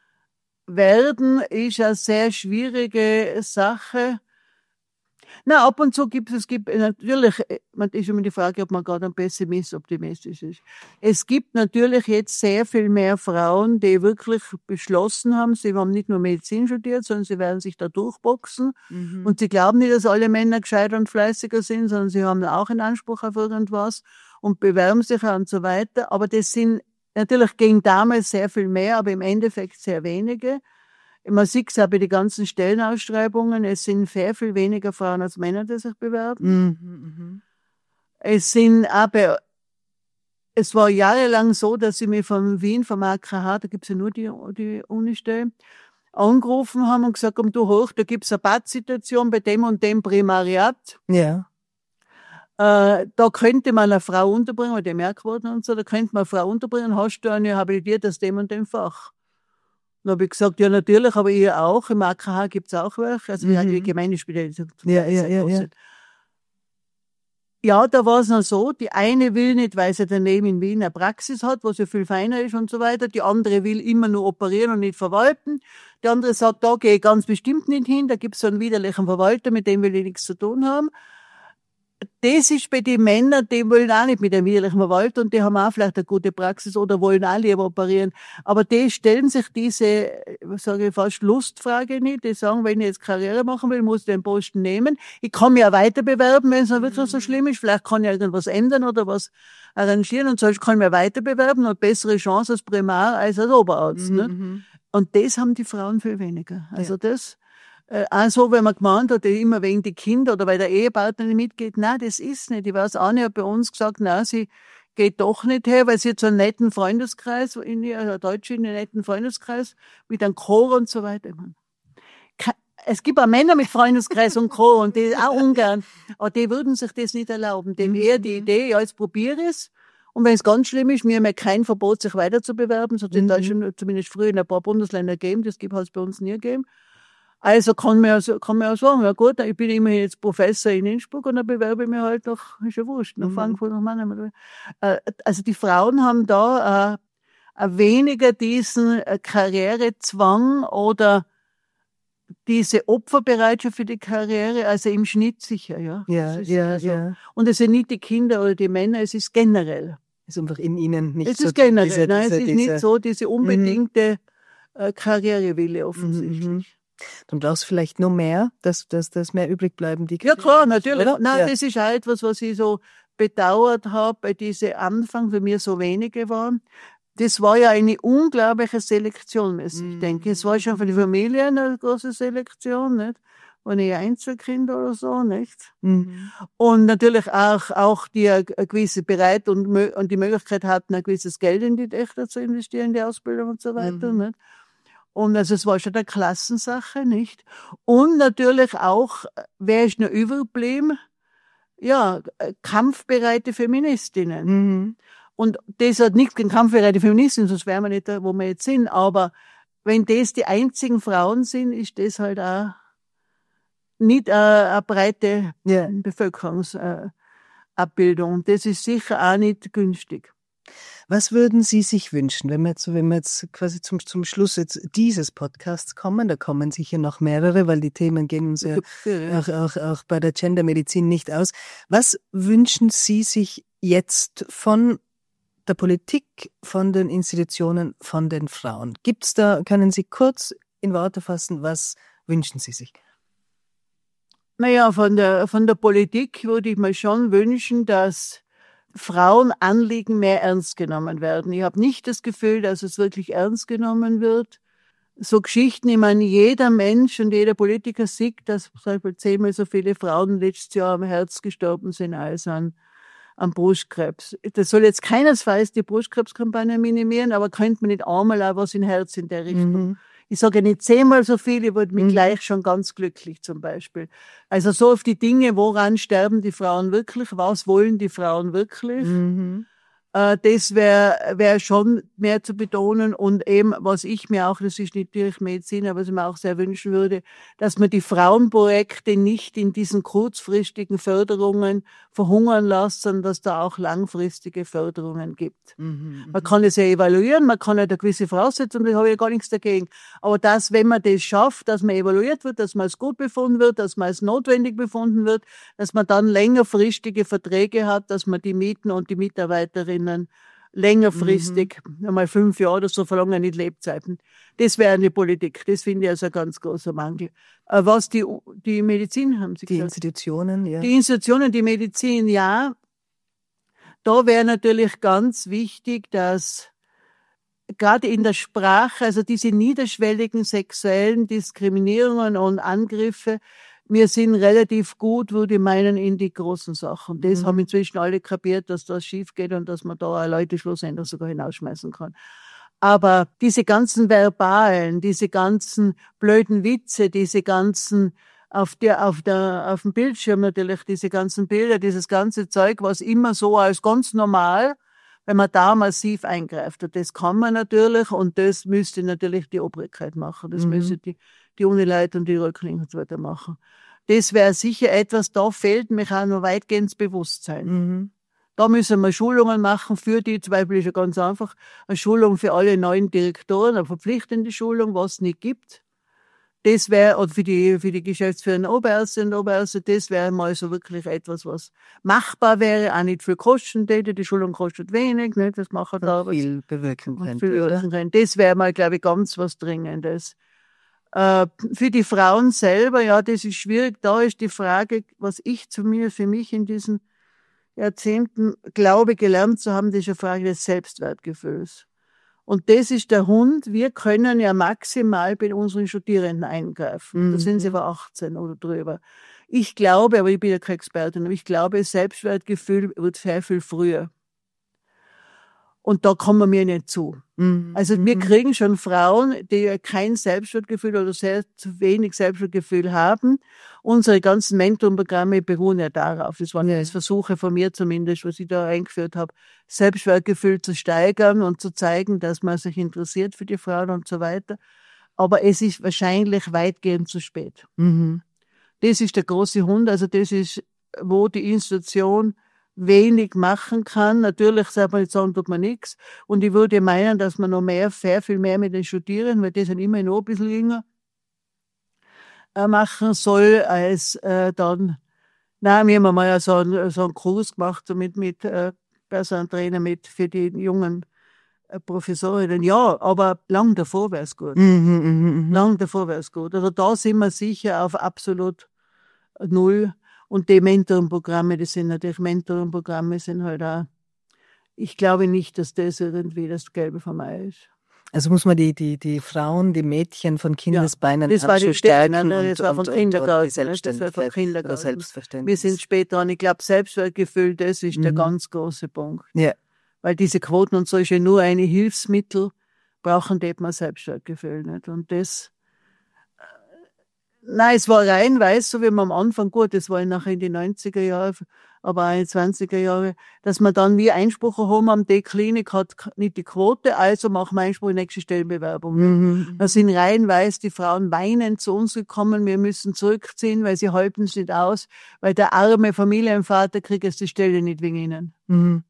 werden ist eine sehr schwierige Sache. Na, ab und zu gibt es, es gibt natürlich, man ist immer die Frage, ob man gerade ein Pessimist, optimistisch ist. Es gibt natürlich jetzt sehr viel mehr Frauen, die wirklich beschlossen haben, sie haben nicht nur Medizin studiert, sondern sie werden sich da durchboxen. Mhm. Und sie glauben nicht, dass alle Männer gescheiter und fleißiger sind, sondern sie haben auch einen Anspruch auf irgendwas und bewerben sich und so weiter. Aber das sind natürlich ging damals sehr viel mehr, aber im Endeffekt sehr wenige. Man sieht es auch bei den ganzen Stellenausschreibungen, es sind sehr viel weniger Frauen als Männer, die sich bewerben. Mhm, es sind aber, es war jahrelang so, dass sie mich von Wien, vom A K H, da gibt es ja nur die, die Unistelle, angerufen haben und gesagt haben, du hoch, da gibt es eine Pattsituation bei dem und dem Primariat. Ja. Äh, da könnte man eine Frau unterbringen, weil die Merkworte und so, da könnte man eine Frau unterbringen, hast du eine habilitiert aus dem und dem Fach? Dann habe ich gesagt, ja natürlich, aber ihr auch, im A K H gibt's auch welche, also mhm. die Gemeindespiele. Ja, ja, ja, ja. Ja, da war es noch so, die eine will nicht, weil sie daneben in Wien eine Praxis hat, was ja viel feiner ist und so weiter, die andere will immer nur operieren und nicht verwalten, die andere sagt, da gehe ich ganz bestimmt nicht hin, da gibt's so einen widerlichen Verwalter, mit dem will ich nichts zu tun haben. Das ist bei den Männern, die wollen auch nicht mit dem widerlichen Verwalter und die haben auch vielleicht eine gute Praxis oder wollen auch lieber operieren. Aber die stellen sich diese, sage ich fast, Lustfrage nicht. Die sagen, wenn ich jetzt Karriere machen will, muss ich den Posten nehmen. Ich kann mich auch weiter bewerben, wenn es noch wirklich so schlimm ist. Vielleicht kann ich irgendwas ändern oder was arrangieren und sonst kann ich mich weiter bewerben und bessere Chance als Primar als als Oberarzt. Mhm. Nicht? Und das haben die Frauen viel weniger. Also ja. das... Äh, auch so, wenn man gemeint hat, immer wegen die Kinder oder weil der Ehepartner nicht mitgeht. Nein, das ist nicht. Ich weiß, Anne hat bei uns gesagt, nein, sie geht doch nicht her, weil sie hat so einen netten Freundeskreis, in ihrer Deutsche in einen netten Freundeskreis, mit einem Chor und so weiter. Es gibt auch Männer mit Freundeskreis und Chor und die auch ungern. Aber die würden sich das nicht erlauben. Dem eher die Idee, ja, jetzt probiere es. Und wenn es ganz schlimm ist, wir haben ja kein Verbot, sich weiter zu bewerben. Es hat in Deutschland zumindest früher in ein paar Bundesländern gegeben. Das gibt es bei uns nie gegeben. Also kann man ja, kann man ja sagen, ja gut, ich bin immerhin jetzt Professor in Innsbruck und dann bewerbe ich mich halt nach, ist ja wurscht, nach mhm. Frankfurt, nach Mannheim. Also die Frauen haben da äh, weniger diesen Karrierezwang oder diese Opferbereitschaft für die Karriere, also im Schnitt sicher, ja. Ja, ja, also, ja. Und es sind nicht die Kinder oder die Männer, es ist generell. Es ist einfach in ihnen nicht es so. Es ist generell, diese, nein, diese, es ist diese, nicht so diese unbedingte mhm. Karrierewille offensichtlich. Mhm. Dann brauchst du vielleicht noch mehr, dass, dass, dass mehr übrig bleiben. Die ja klar, natürlich. Oder? Nein, ja. das ist auch etwas, was ich so bedauert habe, bei diese Anfang für mich so wenige waren. Das war ja eine unglaubliche Selektion, muss ich mm. denke. Es war schon für die Familie eine große Selektion, nicht? War nicht Einzelkind oder so, nicht? Mm. Und natürlich auch, auch die eine gewisse Bereit und, und die Möglichkeit hatten, ein gewisses Geld in die Töchter zu investieren, in die Ausbildung und so weiter, mm. nicht? Und also es war schon eine Klassensache, nicht? Und natürlich auch, wer ist noch überblieben? Ja, kampfbereite Feministinnen. Mhm. Und das hat nichts gegen kampfbereite Feministinnen, sonst wären wir nicht da, wo wir jetzt sind. Aber wenn das die einzigen Frauen sind, ist das halt auch nicht eine, eine breite yeah. Bevölkerungsanteil. Abbildung. Das ist sicher auch nicht günstig. Was würden Sie sich wünschen, wenn wir jetzt, wenn wir jetzt quasi zum, zum Schluss jetzt dieses Podcasts kommen? Da kommen sicher noch mehrere, weil die Themen gehen uns ja auch, auch, auch bei der Gendermedizin nicht aus. Was wünschen Sie sich jetzt von der Politik, von den Institutionen, von den Frauen? Gibt's da, können Sie kurz in Worte fassen, was wünschen Sie sich? Naja, von der, von der Politik würde ich mir schon wünschen, dass Frauenanliegen mehr ernst genommen werden. Ich habe nicht das Gefühl, dass es wirklich ernst genommen wird. So Geschichten, ich meine, jeder Mensch und jeder Politiker sieht, dass zum Beispiel zehnmal so viele Frauen letztes Jahr am Herz gestorben sind als an, an Brustkrebs. Das soll jetzt keinesfalls die Brustkrebskampagne minimieren, aber könnte man nicht einmal auch was in Herz in der Richtung. Mhm. Ich sage nicht zehnmal so viel, ich würde mich mhm. gleich schon ganz glücklich zum Beispiel. Also so auf die Dinge, woran sterben die Frauen wirklich, was wollen die Frauen wirklich, mhm. äh, das wäre wär schon mehr zu betonen. Und eben, was ich mir auch, das ist natürlich Medizin, aber was ich mir auch sehr wünschen würde, dass man die Frauenprojekte nicht in diesen kurzfristigen Förderungen verhungern lässt, sondern dass da auch langfristige Förderungen gibt. Mhm, man kann es ja evaluieren, man kann ja eine gewisse Voraussetzung, da habe ich ja gar nichts dagegen. Aber dass, wenn man das schafft, dass man evaluiert wird, dass man es gut befunden wird, dass man es notwendig befunden wird, dass man dann längerfristige Verträge hat, dass man die Mieten und die Mitarbeiterinnen längerfristig, mhm. einmal fünf Jahre oder so verlangen, nicht Lebzeiten. Das wäre eine Politik. Das finde ich also ein ganz großer Mangel. Was die, die Medizin, haben Sie die gesagt? Institutionen, ja. Die Institutionen, die Medizin, ja. Da wäre natürlich ganz wichtig, dass gerade in der Sprache, also diese niederschwelligen sexuellen Diskriminierungen und Angriffe, wir sind relativ gut, würde ich meinen, in die großen Sachen. Das mhm. haben inzwischen alle kapiert, dass das schief geht und dass man da Leute schlussendlich sogar hinausschmeißen kann. Aber diese ganzen verbalen, diese ganzen blöden Witze, diese ganzen auf der, auf der, auf dem Bildschirm natürlich, diese ganzen Bilder, dieses ganze Zeug, was immer so als ganz normal, wenn man da massiv eingreift. Und das kann man natürlich und das müsste natürlich die Obrigkeit machen. Das mhm. müsste die, die Unileitung und die Rücklinien und so weiter machen. Das wäre sicher etwas, da fehlt mich auch noch weitgehend das Bewusstsein. Mhm. Da müssen wir Schulungen machen für die, zum Beispiel ist ja ganz einfach, eine Schulung für alle neuen Direktoren, eine verpflichtende Schulung, was es nicht gibt. Das wäre, oder für die, für die geschäftsführenden Oberärzte und Oberärzte, das wäre mal so wirklich etwas, was machbar wäre, auch nicht viel kosten täte. Die Schulung kostet wenig, nicht? Das machen da viel bewirken könnte, viel bewirken können. Das wäre mal, glaube ich, ganz was Dringendes. Äh, für die Frauen selber, ja, das ist schwierig. Da ist die Frage, was ich zu mir, für mich in diesen Jahrzehnten glaube, gelernt zu haben, das ist eine Frage des Selbstwertgefühls. Und das ist der Hund. Wir können ja maximal bei unseren Studierenden eingreifen. Mhm. Da sind sie aber achtzehn oder drüber. Ich glaube, aber ich bin ja keine Expertin, aber ich glaube, Selbstwertgefühl wird sehr viel früher. Und da kommen wir nicht zu. Mhm. Also wir kriegen schon Frauen, die kein Selbstwertgefühl oder sehr zu wenig Selbstwertgefühl haben. Unsere ganzen Mentorenprogramme beruhen ja darauf. Das waren ja jetzt Versuche von mir zumindest, was ich da eingeführt habe, Selbstwertgefühl zu steigern und zu zeigen, dass man sich interessiert für die Frauen und so weiter. Aber es ist wahrscheinlich weitgehend zu spät. Mhm. Das ist der große Hund. Also das ist, wo die Institution wenig machen kann. Natürlich sagt man, jetzt sagen tut man nichts. Und ich würde meinen, dass man noch mehr, sehr viel mehr mit den Studierenden, weil die sind immer noch ein bisschen jünger, äh, machen soll, als äh, dann, nein, wir haben mal so einen, so einen Kurs gemacht, so mit, mit äh, Personentrainer, mit für die jungen äh, Professorinnen. Ja, aber lang davor wäre es gut. Mhm, mh, lang davor wäre es gut. Also da sind wir sicher auf absolut null. Und die Mentorenprogramme, das sind natürlich Mentorenprogramme, sind halt auch, ich glaube nicht, dass das irgendwie das Gelbe vom Ei ist. Also muss man die, die, die Frauen, die Mädchen von Kindesbeinen ja, das war die stärken. Nein, nein, das war von Kindergarten. Die Selbstständigkeit, das war von Kindergarten. Selbstverständnis. Wir sind spät dran. Ich glaube, Selbstwertgefühl, das ist mhm. der ganz große Punkt. Ja. Weil diese Quoten und so ist ja nur ein Hilfsmittel, brauchen die man Selbstwertgefühl nicht. Und das, nein, es war rein weiß, so wie man am Anfang, gut, das war nachher in die neunziger Jahre, aber auch in den zwanziger Jahren, dass wir dann wie Einspruch haben haben, die Klinik hat nicht die Quote, also machen wir Einspruch in die nächste Stellenbewerbung. Mhm. Da sind reihenweise die Frauen weinend zu uns gekommen, wir müssen zurückziehen, weil sie halten es nicht aus, weil der arme Familienvater kriegt jetzt die Stelle nicht wegen ihnen. Mhm.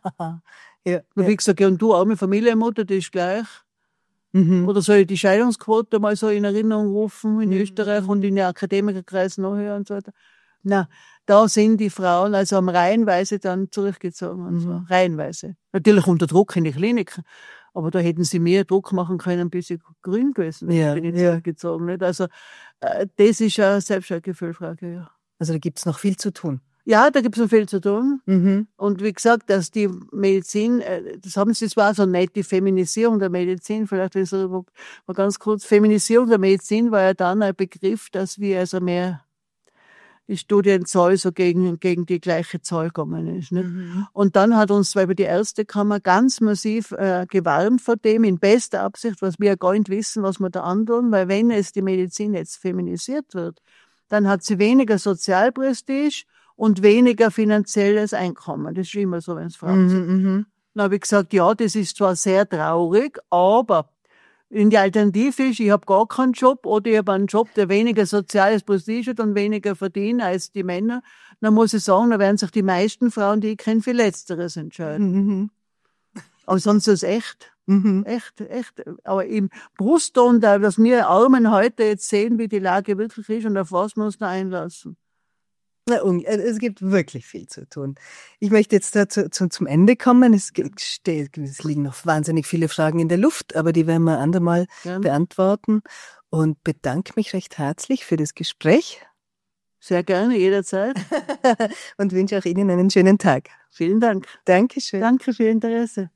ja, Und wie gesagt, ja, und du arme Familienmutter, das ist gleich. Mhm. Oder soll ich die Scheidungsquote mal so in Erinnerung rufen, in Mhm. Österreich und in den Akademikerkreisen nachher und so weiter. Na, da sind die Frauen also am reihenweise dann zurückgezogen und so. Mhm. Reihenweise. Natürlich unter Druck in die Klinik. Aber da hätten sie mehr Druck machen können, bis ich grün gewesen bin. Ja, bin ich ja. zurückgezogen. Nicht? Also, äh, das ist eine Selbstwertgefühlfrage, ja. Also da gibt's noch viel zu tun. Ja, da gibt's noch viel zu tun. Mhm. Und wie gesagt, dass die Medizin, äh, das haben sie zwar so nett, die Feminisierung der Medizin, vielleicht ist es mal ganz kurz, Feminisierung der Medizin war ja dann ein Begriff, dass wir also mehr die Studienzahl so gegen, gegen die gleiche Zahl gekommen ist. Nicht? Mhm. Und dann hat uns zwar über die Ärztekammer ganz massiv äh, gewarnt vor dem, in bester Absicht, was wir ja gar nicht wissen, was wir da antun, weil wenn es die Medizin jetzt feminisiert wird, dann hat sie weniger Sozialprestige und weniger finanzielles Einkommen. Das ist immer so, wenn es Frauen sind. Mhm. Mhm. Dann habe ich gesagt, ja, das ist zwar sehr traurig, aber in die Alternative ist, ich habe gar keinen Job oder ich habe einen Job, der weniger soziales Prestige hat und weniger verdient als die Männer. Dann muss ich sagen, da werden sich die meisten Frauen, die ich kenne, für Letzteres entscheiden. Mhm. Aber sonst ist es echt. Mhm. Echt, echt. Aber im Brustton, da, dass wir Armen heute jetzt sehen, wie die Lage wirklich ist und auf was wir uns da einlassen. Na, un- es gibt wirklich viel zu tun. Ich möchte jetzt da zu, zu, zum Ende kommen. Es, steht, es liegen noch wahnsinnig viele Fragen in der Luft, aber die werden wir andermal Gern. beantworten. Und bedanke mich recht herzlich für das Gespräch Sehr gerne, jederzeit. und wünsche auch Ihnen einen schönen Tag. Vielen Dank. Dankeschön. Danke für Ihr Interesse.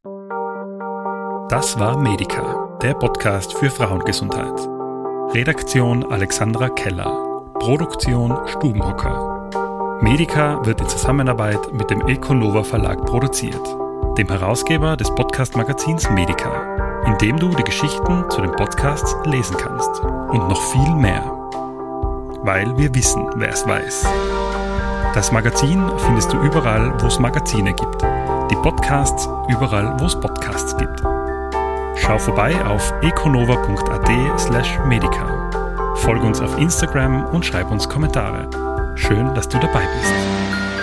Das war Medica, der Podcast für Frauengesundheit. Redaktion Alexandra Keller. Produktion Stubenhocker. Medica wird in Zusammenarbeit mit dem Econova Verlag produziert, dem Herausgeber des Podcast-Magazins Medica, in dem du die Geschichten zu den Podcasts lesen kannst und noch viel mehr. Weil wir wissen, wer es weiß. Das Magazin findest du überall, wo es Magazine gibt. Die Podcasts überall, wo es Podcasts gibt. Schau vorbei auf econova punkt a d slash medica. Folge uns auf Instagram und schreib uns Kommentare. Schön, dass du dabei bist.